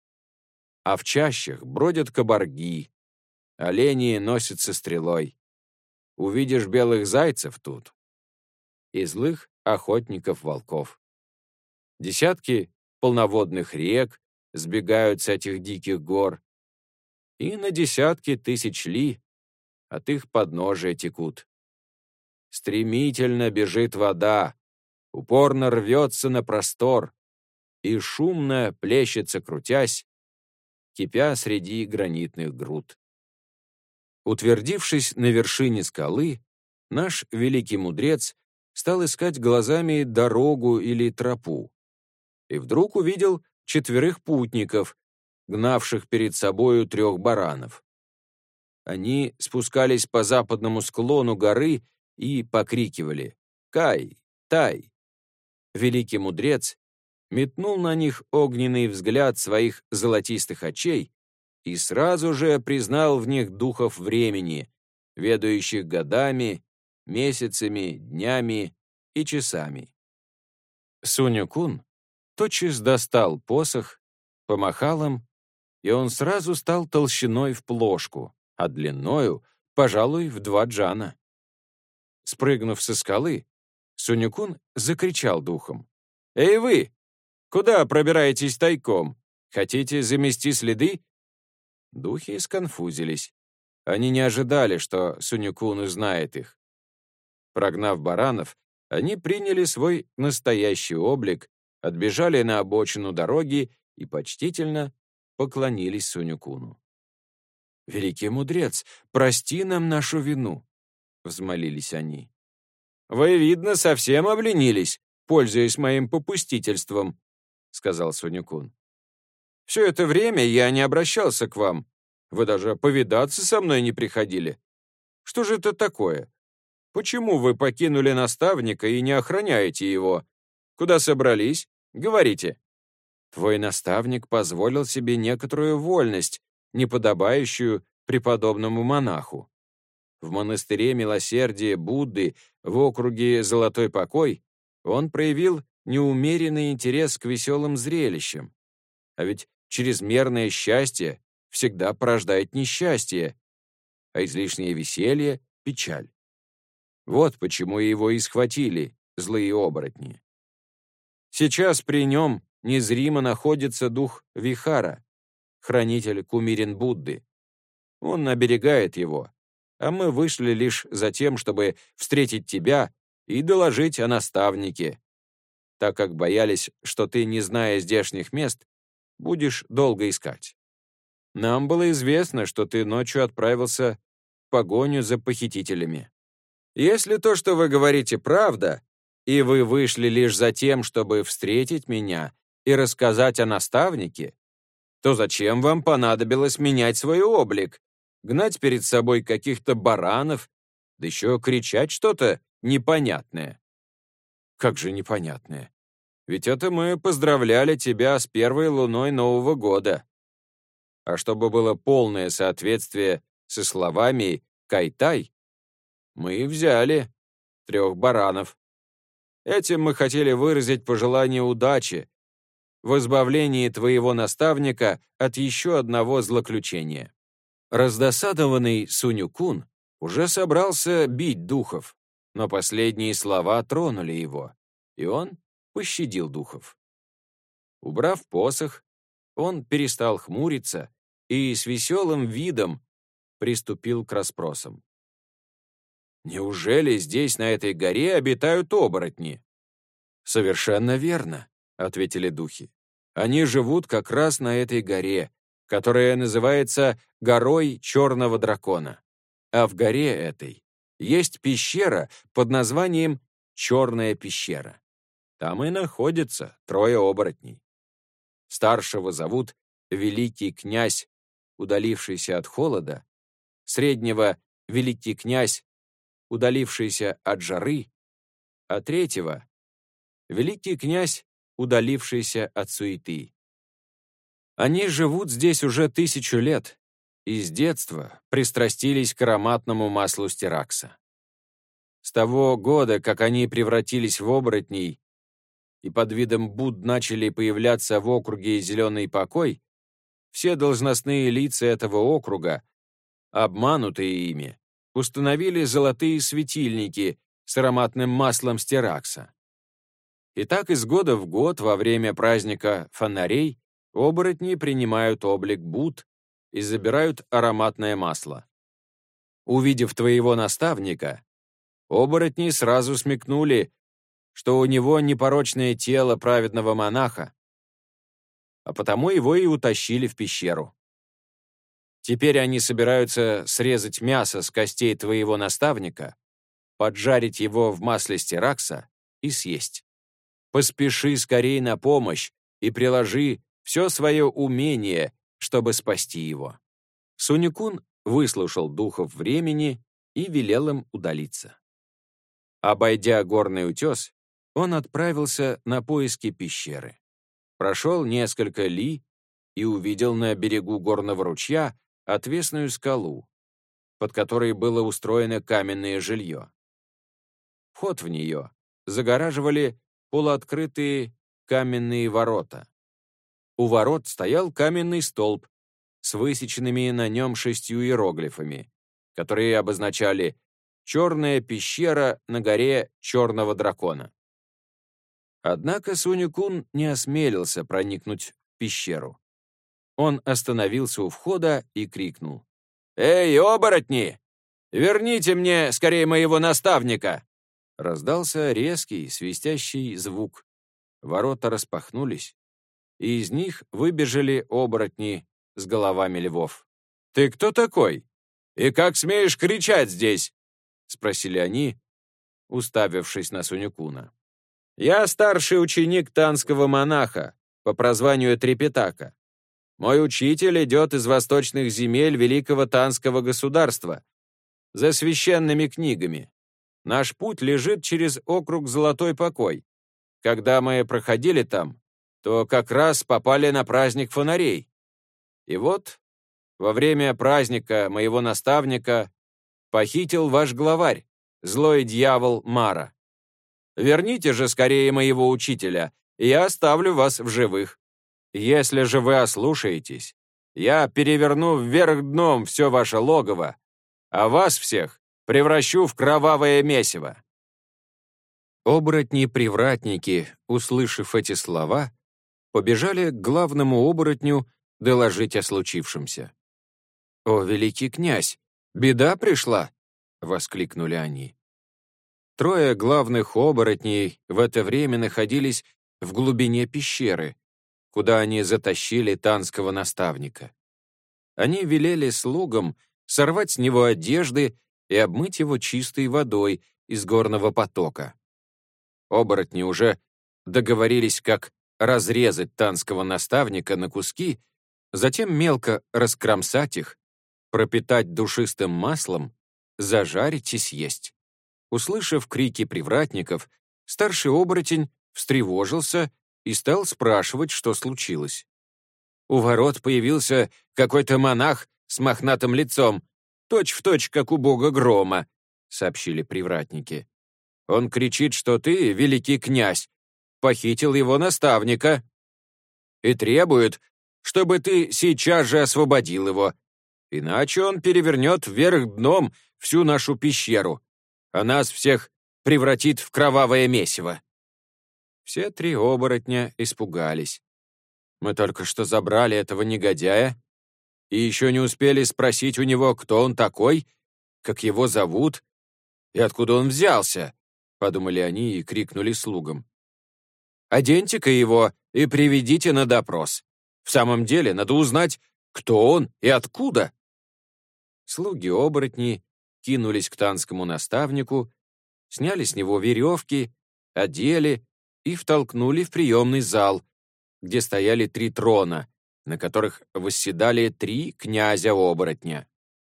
А в чащах бродят кабарги, олени носятся стрелой. Увидишь белых зайцев тут и злых охотников-волков. Десятки полноводных рек сбегают с этих диких гор, и на десятки тысяч ли от их подножия текут. Стремительно бежит вода, упорно рвется на простор и шумно плещется, крутясь, кипя среди гранитных груд. Утвердившись на вершине скалы, наш великий мудрец стал искать глазами дорогу или тропу, и вдруг увидел 4 путников, гнавших перед собою 3 баранов. Они спускались по западному склону горы и покрикивали «Кай! Тай!». Великий мудрец метнул на них огненный взгляд своих золотистых очей и сразу же признал в них духов времени, ведающих годами, месяцами, днями и часами. Сунь-кун тотчас достал посох, помахал им, и он сразу стал толщиной в плошку, а длиною, пожалуй, в 2 джана. Спрыгнув со скалы, Сунь-кун закричал духом: «Эй вы! Куда пробираетесь тайком? Хотите замести следы?» Духи сконфузились. Они не ожидали, что Сунь-кун узнает их. Прогнав баранов, они приняли свой настоящий облик, отбежали на обочину дороги и почтительно поклонились Сунь-куну. «Великий мудрец, прости нам нашу вину», — взмолились они. «Вы, видно, совсем обленились, пользуясь моим попустительством», — сказал Сунь-кун. «Все это время я не обращался к вам. Вы даже повидаться со мной не приходили. Что же это такое? Почему вы покинули наставника и не охраняете его? Куда собрались? Говорите». «Твой наставник позволил себе некоторую вольность, неподобающую преподобному монаху. В монастыре милосердия Будды в округе Золотой Покой он проявил неумеренный интерес к веселым зрелищам. А ведь чрезмерное счастье всегда порождает несчастье, а излишнее веселье — печаль. Вот почему его и схватили злые оборотни. Сейчас при нем незримо находится дух Вихара, хранитель кумирин Будды. Он оберегает его, а мы вышли лишь за тем, чтобы встретить тебя и доложить о наставнике, так как боялись, что ты, не зная здешних мест, будешь долго искать. Нам было известно, что ты ночью отправился в погоню за похитителями. Если то, что вы говорите, правда, и вы вышли лишь за тем, чтобы встретить меня и рассказать о наставнике, то зачем вам понадобилось менять свой облик, гнать перед собой каких-то баранов, да еще кричать что-то непонятное?» «Как же непонятное? Ведь это мы поздравляли тебя с первой луной Нового года. А чтобы было полное соответствие со словами «Кай-тай», мы взяли 3 баранов. Этим мы хотели выразить пожелание удачи в избавлении твоего наставника от еще одного злоключения». Раздосадованный Сунь-кун уже собрался бить духов, но последние слова тронули его, и он пощадил духов. Убрав посох, он перестал хмуриться и с веселым видом приступил к расспросам. «Неужели здесь, на этой горе, обитают оборотни?» «Совершенно верно», — ответили духи. «Они живут как раз на этой горе, которая называется горой Черного Дракона. А в горе этой есть пещера под названием Черная пещера. Там и находится 3 оборотней. Старшего зовут Великий князь, удалившийся от холода, среднего — Великий князь, удалившийся от жары, а третьего — Великий князь, удалившийся от суеты. Они живут здесь уже 1000 лет и с детства пристрастились к ароматному маслу стиракса. С того года, как они превратились в оборотней и под видом Будд начали появляться в округе Зеленый покой, все должностные лица этого округа, обманутые ими, установили золотые светильники с ароматным маслом стиракса. И так из года в год во время праздника фонарей оборотни принимают облик Будд и забирают ароматное масло. Увидев твоего наставника, оборотни сразу смекнули, что у него непорочное тело праведного монаха, а потому его и утащили в пещеру. Теперь они собираются срезать мясо с костей твоего наставника, поджарить его в масле стиракса и съесть. Поспеши скорей на помощь и приложи все свое умение, чтобы спасти его». Сунь-кун выслушал духов времени и велел им удалиться. Обойдя горный утес, он отправился на поиски пещеры. Прошел несколько ли и увидел на берегу горного ручья отвесную скалу, под которой было устроено каменное жилье. Вход в нее загораживали полуоткрытые каменные ворота. У ворот стоял каменный столб с высеченными на нем 6 иероглифами, которые обозначали «Черная пещера на горе Черного Дракона». Однако Сунь-кун не осмелился проникнуть в пещеру. Он остановился у входа и крикнул: «Эй, оборотни! Верните мне скорее моего наставника!» Раздался резкий, свистящий звук. Ворота распахнулись, и из них выбежали оборотни с головами львов. «Ты кто такой? И как смеешь кричать здесь?» — спросили они, уставившись на Сунь-куна. «Я старший ученик танского монаха по прозванию Трепетака. Мой учитель идет из восточных земель великого танского государства за священными книгами. Наш путь лежит через округ Золотой покой. Когда мы проходили там, то как раз попали на праздник фонарей. И вот, во время праздника моего наставника похитил ваш главарь, злой дьявол Мара. Верните же скорее моего учителя, и я оставлю вас в живых. Если же вы ослушаетесь, я переверну вверх дном все ваше логово, а вас всех превращу в кровавое месиво». Оборотни-привратники, услышав эти слова, побежали к главному оборотню доложить о случившемся. «О, великий князь, беда пришла!» — воскликнули они. 3 главных оборотней в это время находились в глубине пещеры, куда они затащили танского наставника. Они велели слугам сорвать с него одежды и обмыть его чистой водой из горного потока. Оборотни уже договорились, как разрезать танского наставника на куски, затем мелко раскромсать их, пропитать душистым маслом, зажарить и съесть. Услышав крики привратников, старший оборотень встревожился и стал спрашивать, что случилось. У ворот появился какой-то монах с мохнатым лицом, точь-в-точь, как у бога грома, сообщили привратники. Он кричит, что ты, великий князь, похитил его наставника и требует, чтобы ты сейчас же освободил его, иначе он перевернет вверх дном всю нашу пещеру, а нас всех превратит в кровавое месиво. Все три оборотня испугались. Мы только что забрали этого негодяя и еще не успели спросить у него, кто он такой, как его зовут и откуда он взялся, подумали они и крикнули слугам. «Оденьте-ка его и приведите на допрос. В самом деле, надо узнать, кто он и откуда». Слуги-оборотни кинулись к танскому наставнику, сняли с него веревки, одели и втолкнули в приемный зал, где стояли 3 трона, на которых восседали 3 князя-оборотня.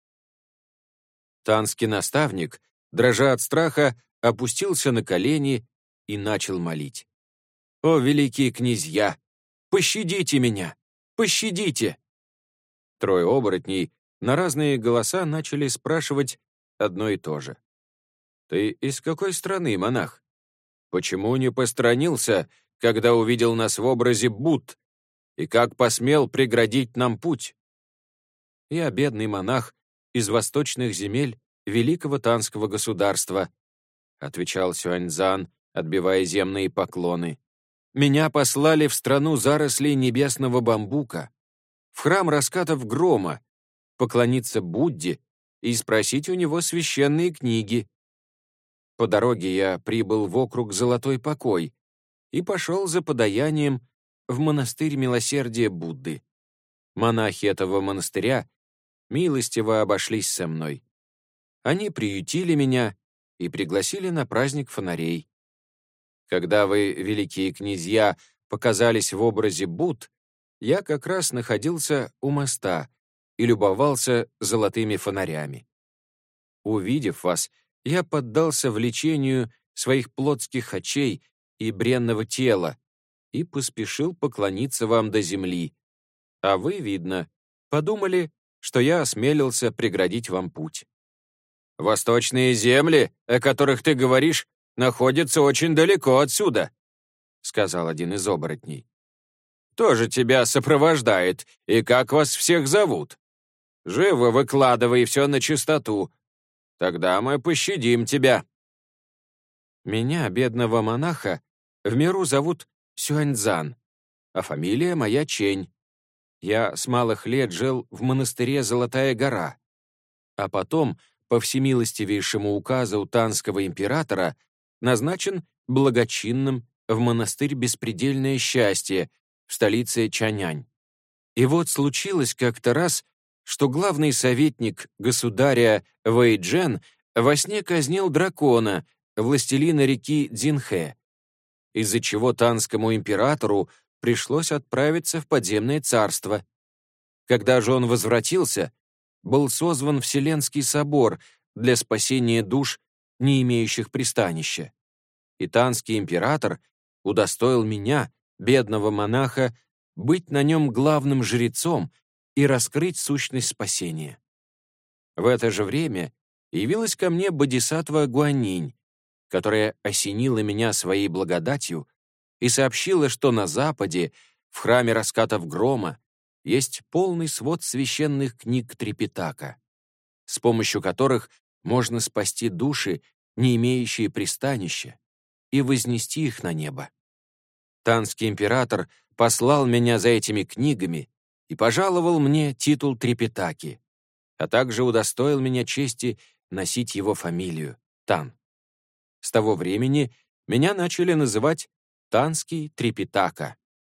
Танский наставник, дрожа от страха, опустился на колени и начал молить. «О, великие князья! Пощадите меня! Пощадите!» 3 оборотней на разные голоса начали спрашивать одно и то же. «Ты из какой страны, монах? Почему не посторонился, когда увидел нас в образе Будд, и как посмел преградить нам путь?» «Я бедный монах из восточных земель великого Танского государства», отвечал Сюаньцзан, отбивая земные поклоны. «Меня послали в страну зарослей небесного бамбука, в храм раскатов грома, поклониться Будде и спросить у него священные книги. По дороге я прибыл в округ Золотой Покой и пошел за подаянием в монастырь Милосердия Будды. Монахи этого монастыря милостиво обошлись со мной. Они приютили меня и пригласили на праздник фонарей. Когда вы, великие князья, показались в образе Будд, я как раз находился у моста и любовался золотыми фонарями. Увидев вас, я поддался влечению своих плотских очей и бренного тела и поспешил поклониться вам до земли. А вы, видно, подумали, что я осмелился преградить вам путь. «Восточные земли, о которых ты говоришь, находятся очень далеко отсюда», — сказал один из оборотней. «Кто же тебя сопровождает и как вас всех зовут? Живо выкладывай все на чистоту, тогда мы пощадим тебя». «Меня, бедного монаха, в миру зовут Сюаньцзан, а фамилия моя Чень. Я с малых лет жил в монастыре Золотая гора, а потом, по всемилостивейшему указу Танского императора, назначен благочинным в монастырь Беспредельное счастье в столице Чанянь. И вот случилось как-то раз, что главный советник государя Вэйджен во сне казнил дракона, властелина реки Цзинхэ, из-за чего Танскому императору пришлось отправиться в подземное царство. Когда же он возвратился, был созван Вселенский собор для спасения душ, не имеющих пристанища. И Танский император удостоил меня, бедного монаха, быть на нем главным жрецом и раскрыть сущность спасения. В это же время явилась ко мне бодисаттва Гуанинь, которая осенила меня своей благодатью и сообщила, что на Западе, в храме раскатов грома, есть полный свод священных книг Трипитака, с помощью которых можно спасти души, не имеющие пристанища, и вознести их на небо. Танский император послал меня за этими книгами и пожаловал мне титул Трипитаки, а также удостоил меня чести носить его фамилию — Тан. С того времени меня начали называть Танский Трипитака.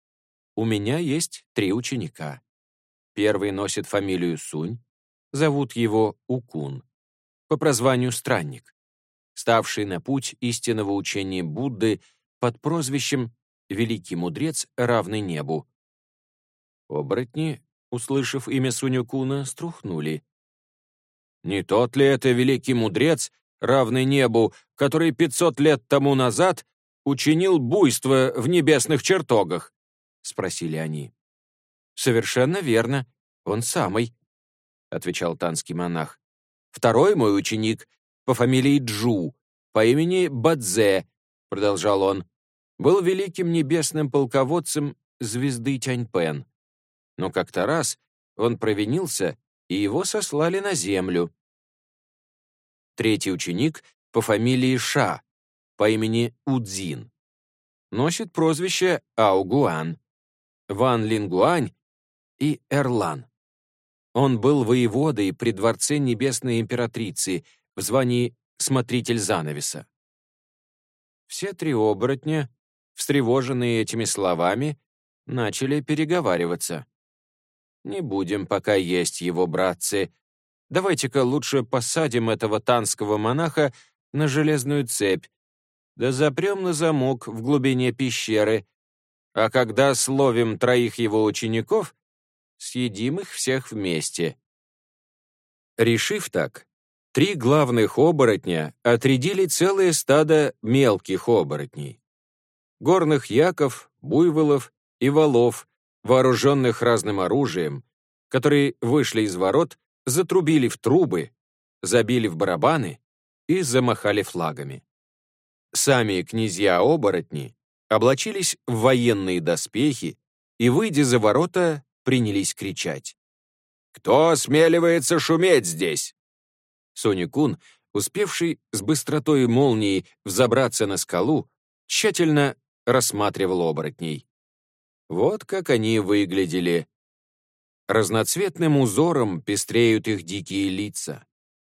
У меня есть 3 ученика. Первый носит фамилию Сунь, зовут его Укун, по прозванию Странник, ставший на путь истинного учения Будды под прозвищем «Великий мудрец, равный небу». Оборотни, услышав имя Сунь-Укуна, струхнули. «Не тот ли это великий мудрец, равный небу, который 500 лет тому назад учинил буйство в небесных чертогах?» — спросили они. «Совершенно верно, он самый», — отвечал танский монах. «Второй мой ученик по фамилии Джу, по имени Бадзе», — продолжал он, «был великим небесным полководцем звезды Тяньпэн. Но как-то раз он провинился, и его сослали на землю. Третий ученик по фамилии Ша, по имени Удзин. носит прозвище Аугуан, Ван Лингуань и Эрлан. Он был воеводой при дворце Небесной Императрицы в звании «Смотритель занавеса». Все три оборотня, встревоженные этими словами, начали переговариваться. «Не будем пока есть его, братцы. Давайте-ка лучше посадим этого танского монаха на железную цепь, да запрем на замок в глубине пещеры, а когда словим 3 его учеников, съедим их всех вместе». Решив так, 3 главных оборотня отрядили целое стадо мелких оборотней. Горных яков, буйволов и волов, вооруженных разным оружием, которые вышли из ворот, затрубили в трубы, забили в барабаны и замахали флагами. Сами князья-оборотни облачились в военные доспехи и, выйдя за ворота, принялись кричать: «Кто осмеливается шуметь здесь?» Сунь-кун, успевший с быстротой молнии взобраться на скалу, тщательно рассматривал оборотней. Вот как они выглядели. Разноцветным узором пестреют их дикие лица.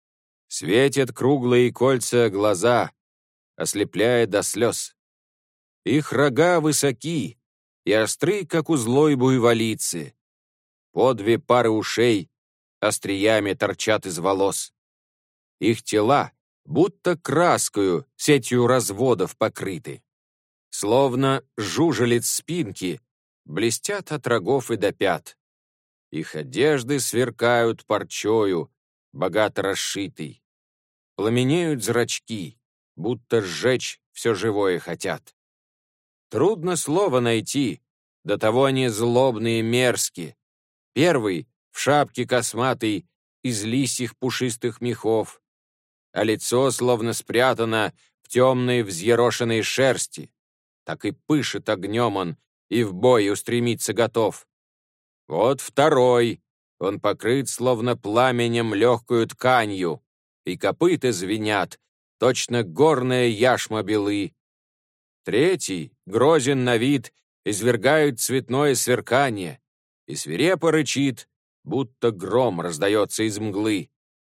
Светят круглые кольца глаза, ослепляя до слез. Их рога высоки и остры, как у злой буйволицы. По 2 пары ушей остриями торчат из волос. Их тела будто краскою, сетью разводов покрыты. Словно жужелиц спинки, блестят от рогов и до пят. Их одежды сверкают парчою, богато расшитой. Пламенеют зрачки, будто сжечь все живое хотят. Трудно слово найти, до того они злобные и мерзки. Первый в шапке косматой из лисьих пушистых мехов, а лицо словно спрятано в темной взъерошенной шерсти. Так и пышет огнем он, и в бой устремиться готов. Вот второй, он покрыт словно пламенем легкую тканью, и копыта звенят, точно горная яшма белы. Третий, грозен на вид, извергает цветное сверкание, и свирепо рычит, будто гром раздается из мглы.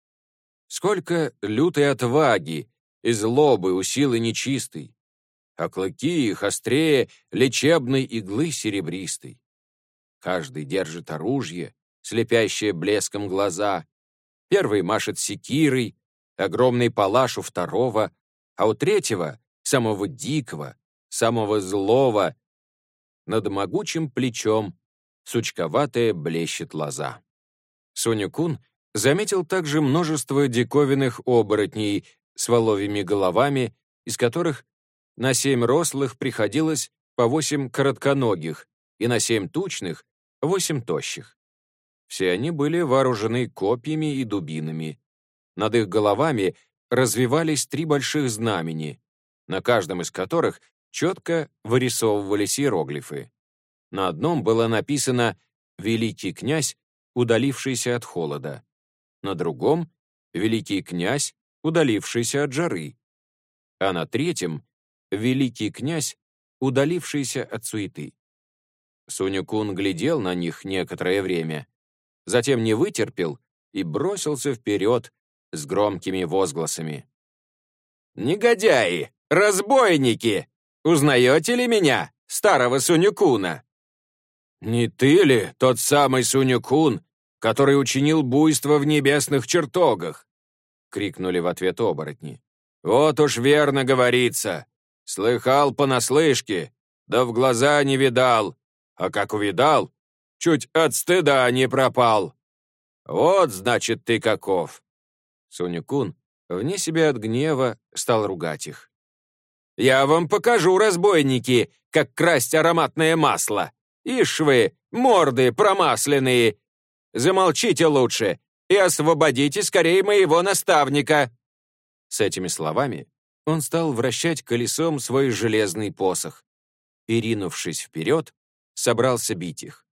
Сколько лютой отваги и злобы у силы нечистой, а клыки их острее лечебной иглы серебристой. Каждый держит оружие, слепящее блеском глаза. Первый машет секирой, огромный палаш у второго, а у третьего, самого дикого, самого злого, над могучим плечом сучковатая блещет лоза. Сунь-кун заметил также множество диковинных оборотней с воловьими головами, из которых на 7 рослых приходилось по 8 коротконогих и на 7 тучных — 8 тощих. Все они были вооружены копьями и дубинами. Над их головами развивались 3 больших знамени, на каждом из которых четко вырисовывались иероглифы. На одном было написано «Великий князь, удалившийся от холода», на другом — «Великий князь, удалившийся от жары», а на третьем — «Великий князь, удалившийся от суеты». Сунь-кун глядел на них некоторое время, затем не вытерпел и бросился вперед с громкими возгласами. «Негодяи! Разбойники! Узнаете ли меня, старого Сунь-куна?» «Не ты ли тот самый Сунь-кун, который учинил буйство в небесных чертогах?» — крикнули в ответ оборотни. «Вот уж верно говорится. Слыхал понаслышке, да в глаза не видал, а как увидал, чуть от стыда не пропал. Вот, значит, ты каков!» Сунь-кун, вне себя от гнева, стал ругать их. «Я вам покажу, разбойники, как красть ароматное масло. Ишь вы, морды промасленные! Замолчите лучше и освободите скорее моего наставника!» С этими словами он стал вращать колесом свой железный посох и, ринувшись вперед, собрался бить их.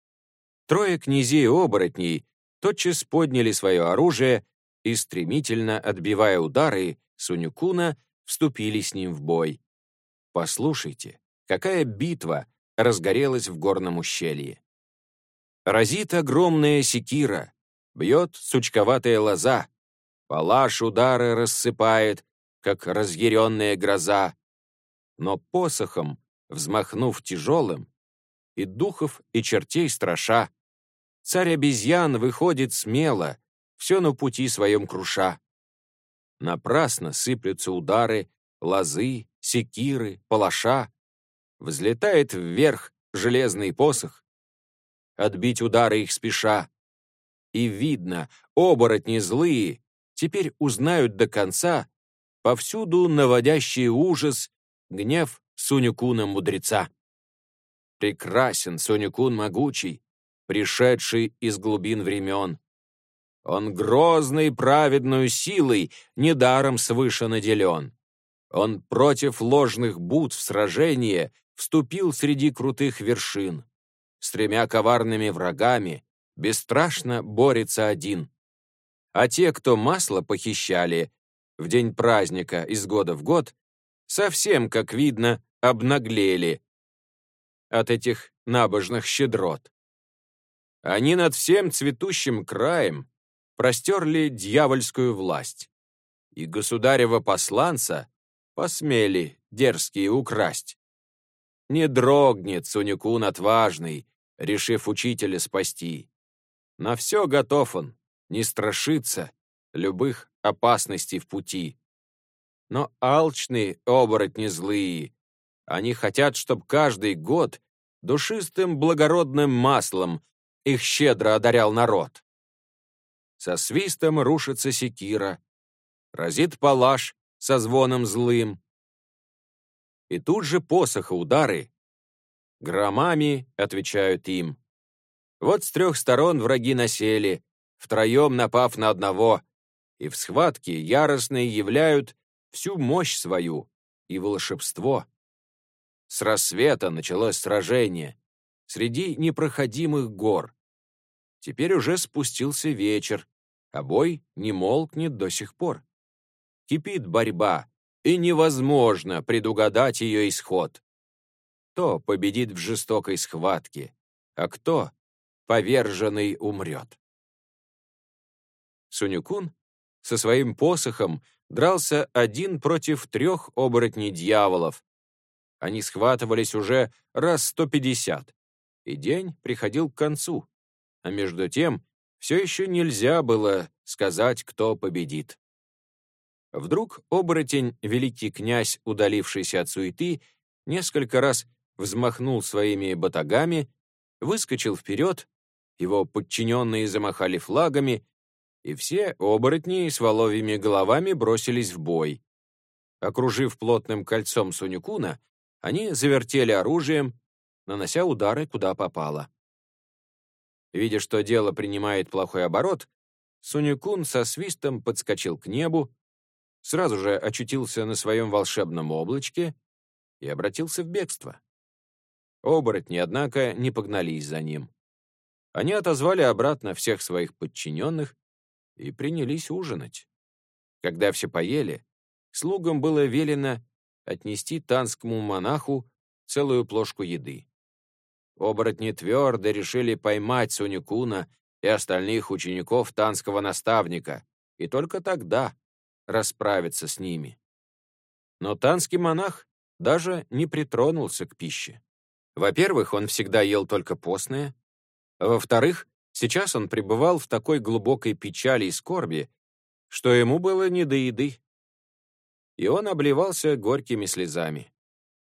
3 князей-оборотней тотчас подняли свое оружие и, стремительно отбивая удары Сунь-куна, вступили с ним в бой. Послушайте, какая битва разгорелась в горном ущелье. Разит огромная секира, бьет сучковатая лоза, палаш удары рассыпает, как разъяренная гроза. Но посохом, взмахнув тяжелым, и духов, и чертей страша, царь обезьян выходит смело, все на пути своем круша. Напрасно сыплются удары, лозы, секиры, палаша. Взлетает вверх железный посох, отбить удары их спеша. И видно, оборотни злые теперь узнают до конца повсюду наводящий ужас гнев Сунь-Куна-мудреца. Прекрасен Сунь-Кун могучий, пришедший из глубин времен. Он грозной праведную силой недаром свыше наделен. Он против ложных бут в сражение вступил среди крутых вершин. С 3 коварными врагами бесстрашно борется один. А те, кто масло похищали в день праздника из года в год, совсем, как видно, обнаглели от этих набожных щедрот. Они над всем цветущим краем простерли дьявольскую власть, и государева посланца посмели дерзкие украсть. Не дрогнет Сунь-Кун отважный, решив учителя спасти. На все готов он, не страшится любых опасностей в пути. Но алчные оборотни злые, они хотят, чтоб каждый год душистым благородным маслом их щедро одарял народ. Со свистом рушится секира, разит палаш со звоном злым. И тут же посоха удары громами отвечают им. Вот с 3 сторон враги насели, втроем напав на одного, и в схватке яростные являют всю мощь свою и волшебство. С рассвета началось сражение среди непроходимых гор. Теперь уже спустился вечер, а бой не молкнет до сих пор. Кипит борьба, и невозможно предугадать ее исход. Кто победит в жестокой схватке, а кто, поверженный, умрет. Сунь-Кун со своим посохом дрался 1 против 3 оборотней-дьяволов. Они схватывались уже раз 150, и день приходил к концу, а между тем все еще нельзя было сказать, кто победит. Вдруг оборотень, великий князь, удалившийся от суеты, несколько раз взмахнул своими батагами, выскочил вперед, его подчиненные замахали флагами, и все оборотни с воловьими головами бросились в бой. Окружив плотным кольцом Сунь-Куна, они завертели оружием, нанося удары куда попало. Видя, что дело принимает плохой оборот, Сунь-Кун со свистом подскочил к небу, сразу же очутился на своем волшебном облачке и обратился в бегство. Оборотни, однако, не погнались за ним. Они отозвали обратно всех своих подчиненных и принялись ужинать. Когда все поели, слугам было велено отнести танскому монаху целую плошку еды. Оборотни твердо решили поймать Сунь-Куна и остальных учеников танского наставника, и только тогда расправиться с ними. Но танский монах даже не притронулся к пище. Во-первых, он всегда ел только постное, а во-вторых, сейчас он пребывал в такой глубокой печали и скорби, что ему было не до еды, и он обливался горькими слезами.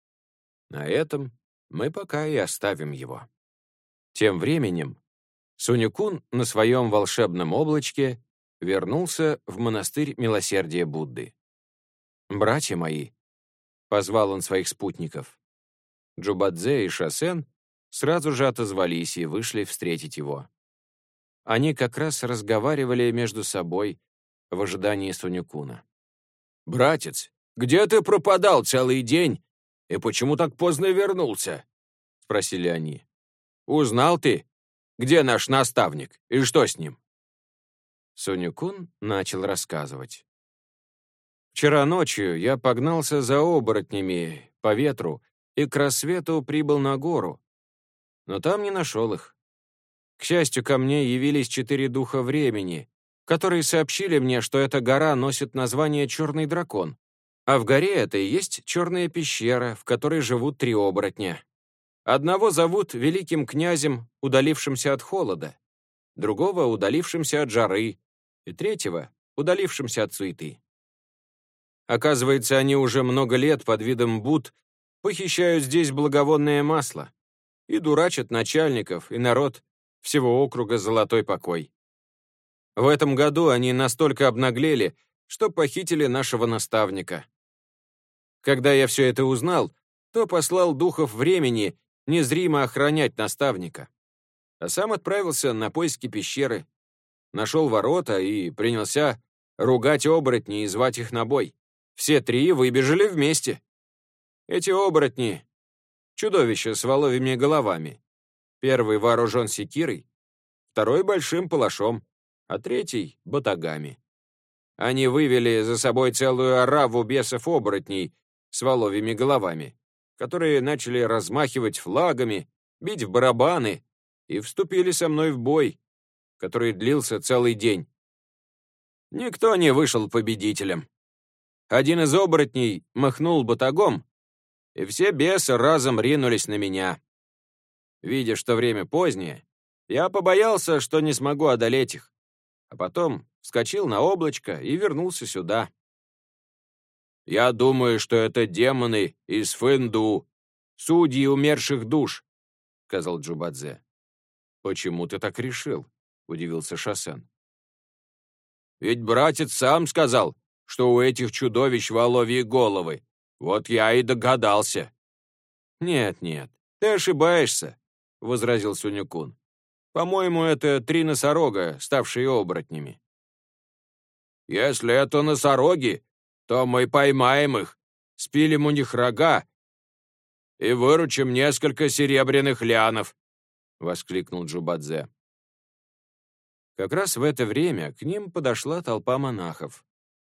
На этом мы пока и оставим его. Тем временем Сунь-Кун на своем волшебном облачке вернулся в монастырь милосердия Будды. «Братья мои», — позвал он своих спутников, Джубадзе и Шасен сразу же отозвались и вышли встретить его. Они как раз разговаривали между собой в ожидании Сунь-Куна. «Братец, где ты пропадал целый день и почему так поздно вернулся?» — спросили они. «Узнал ты, где наш наставник и что с ним?» Сунь-Кун начал рассказывать. «Вчера ночью я погнался за оборотнями по ветру и к рассвету прибыл на гору, но там не нашел их. К счастью, ко мне явились 4 духа времени, которые сообщили мне, что эта гора носит название Черный дракон, а в горе этой есть черная пещера, в которой живут 3 оборотня. Одного зовут великим князем, удалившимся от холода, другого — удалившимся от жары, и третьего — удалившимся от суеты. Оказывается, они уже много лет под видом Буд похищают здесь благовонное масло и дурачат начальников и народ всего округа Золотой Покой. В этом году они настолько обнаглели, что похитили нашего наставника. Когда я все это узнал, то послал духов времени незримо охранять наставника, а сам отправился на поиски пещеры, нашел ворота и принялся ругать оборотней и звать их на бой. Все 3 выбежали вместе. Эти оборотни — чудовища с воловьими головами. Первый вооружен секирой, второй — большим палашом, а третий — батагами. Они вывели за собой целую ораву бесов-оборотней с воловьими головами, которые начали размахивать флагами, бить в барабаны и вступили со мной в бой, который длился целый день. Никто не вышел победителем. Один из оборотней махнул батагом, и все бесы разом ринулись на меня. Видя, что время позднее, я побоялся, что не смогу одолеть их, а потом вскочил на облачко и вернулся сюда. «Я думаю, что это демоны из Фэнду, судьи умерших душ», — сказал Джубадзе. «Почему ты так решил?» — удивился Шасен. «Ведь братец сам сказал, что у этих чудовищ воловьи головы. Вот я и догадался». «Нет, ты ошибаешься», — возразил Суню-кун. «По-моему, это 3 носорога, ставшие оборотнями». «Если это носороги, то мы поймаем их, спилим у них рога и выручим несколько серебряных лянов», — воскликнул Джубадзе. Как раз в это время к ним подошла толпа монахов.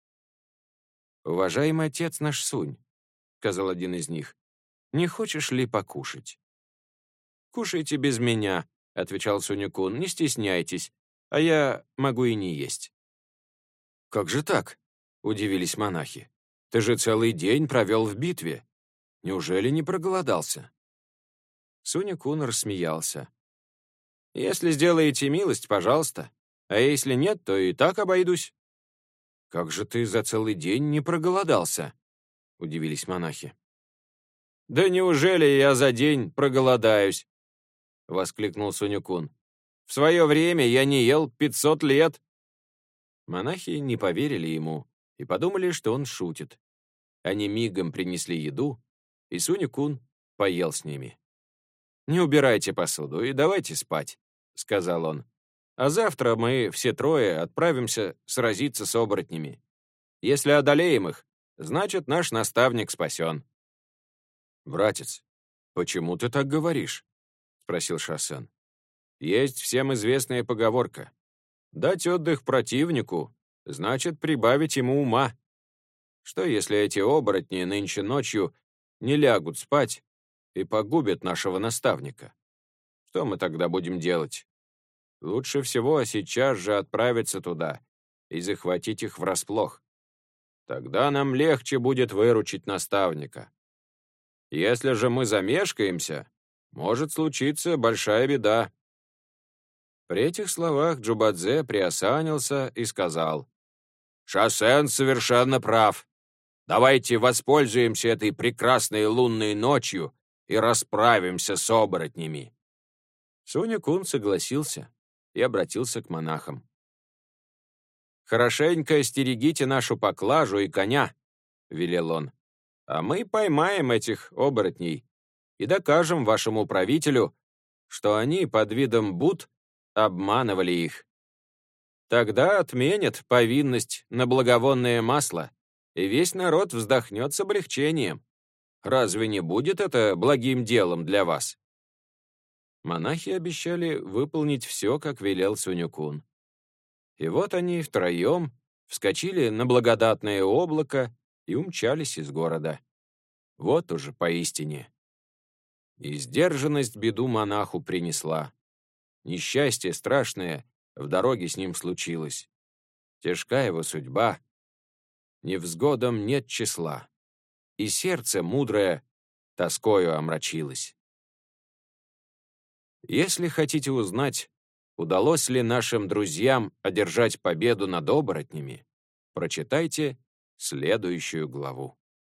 «Уважаемый отец наш Сунь», — сказал один из них, — «не хочешь ли покушать?» «Кушайте без меня», — отвечал Суню-кун, — «не стесняйтесь, а я могу и не есть». «Как же так?» — удивились монахи. «Ты же целый день провел в битве. Неужели не проголодался?» Суню-кун рассмеялся. «Если сделаете милость, пожалуйста, а если нет, то и так обойдусь». «Как же ты за целый день не проголодался?» — удивились монахи. «Да неужели я за день проголодаюсь?» — воскликнул Суню-кун. «В свое время я не ел 500 лет». Монахи не поверили ему и подумали, что он шутит. Они мигом принесли еду, и Суню-кун поел с ними. «Не убирайте посуду и давайте спать», — сказал он. «А завтра мы все 3 отправимся сразиться с оборотнями. Если одолеем их, значит, наш наставник спасен». «Братец, почему ты так говоришь?» — спросил Шасен. «Есть всем известная поговорка. Дать отдых противнику значит прибавить ему ума. Что, если эти оборотни нынче ночью не лягут спать и погубят нашего наставника? Что мы тогда будем делать? Лучше всего сейчас же отправиться туда и захватить их врасплох. Тогда нам легче будет выручить наставника. Если же мы замешкаемся, может случиться большая беда». При этих словах Джубадзе приосанился и сказал: «Шасен совершенно прав. Давайте воспользуемся этой прекрасной лунной ночью и расправимся с оборотнями». Суню-кун согласился и обратился к монахам. «Хорошенько стерегите нашу поклажу и коня», — велел он, «а мы поймаем этих оборотней и докажем вашему правителю, что они под видом Буд обманывали их. Тогда отменят повинность на благовонное масло, и весь народ вздохнет с облегчением. Разве не будет это благим делом для вас?» Монахи обещали выполнить все, как велел Суню-кун. И вот они втроем вскочили на благодатное облако и умчались из города. Вот уже поистине И сдержанность беду монаху принесла. Несчастье страшное в дороге с ним случилось. Тяжка его судьба, невзгодам нет числа. И сердце мудрое тоскою омрачилось. Если хотите узнать, удалось ли нашим друзьям одержать победу над оборотнями, прочитайте следующую главу.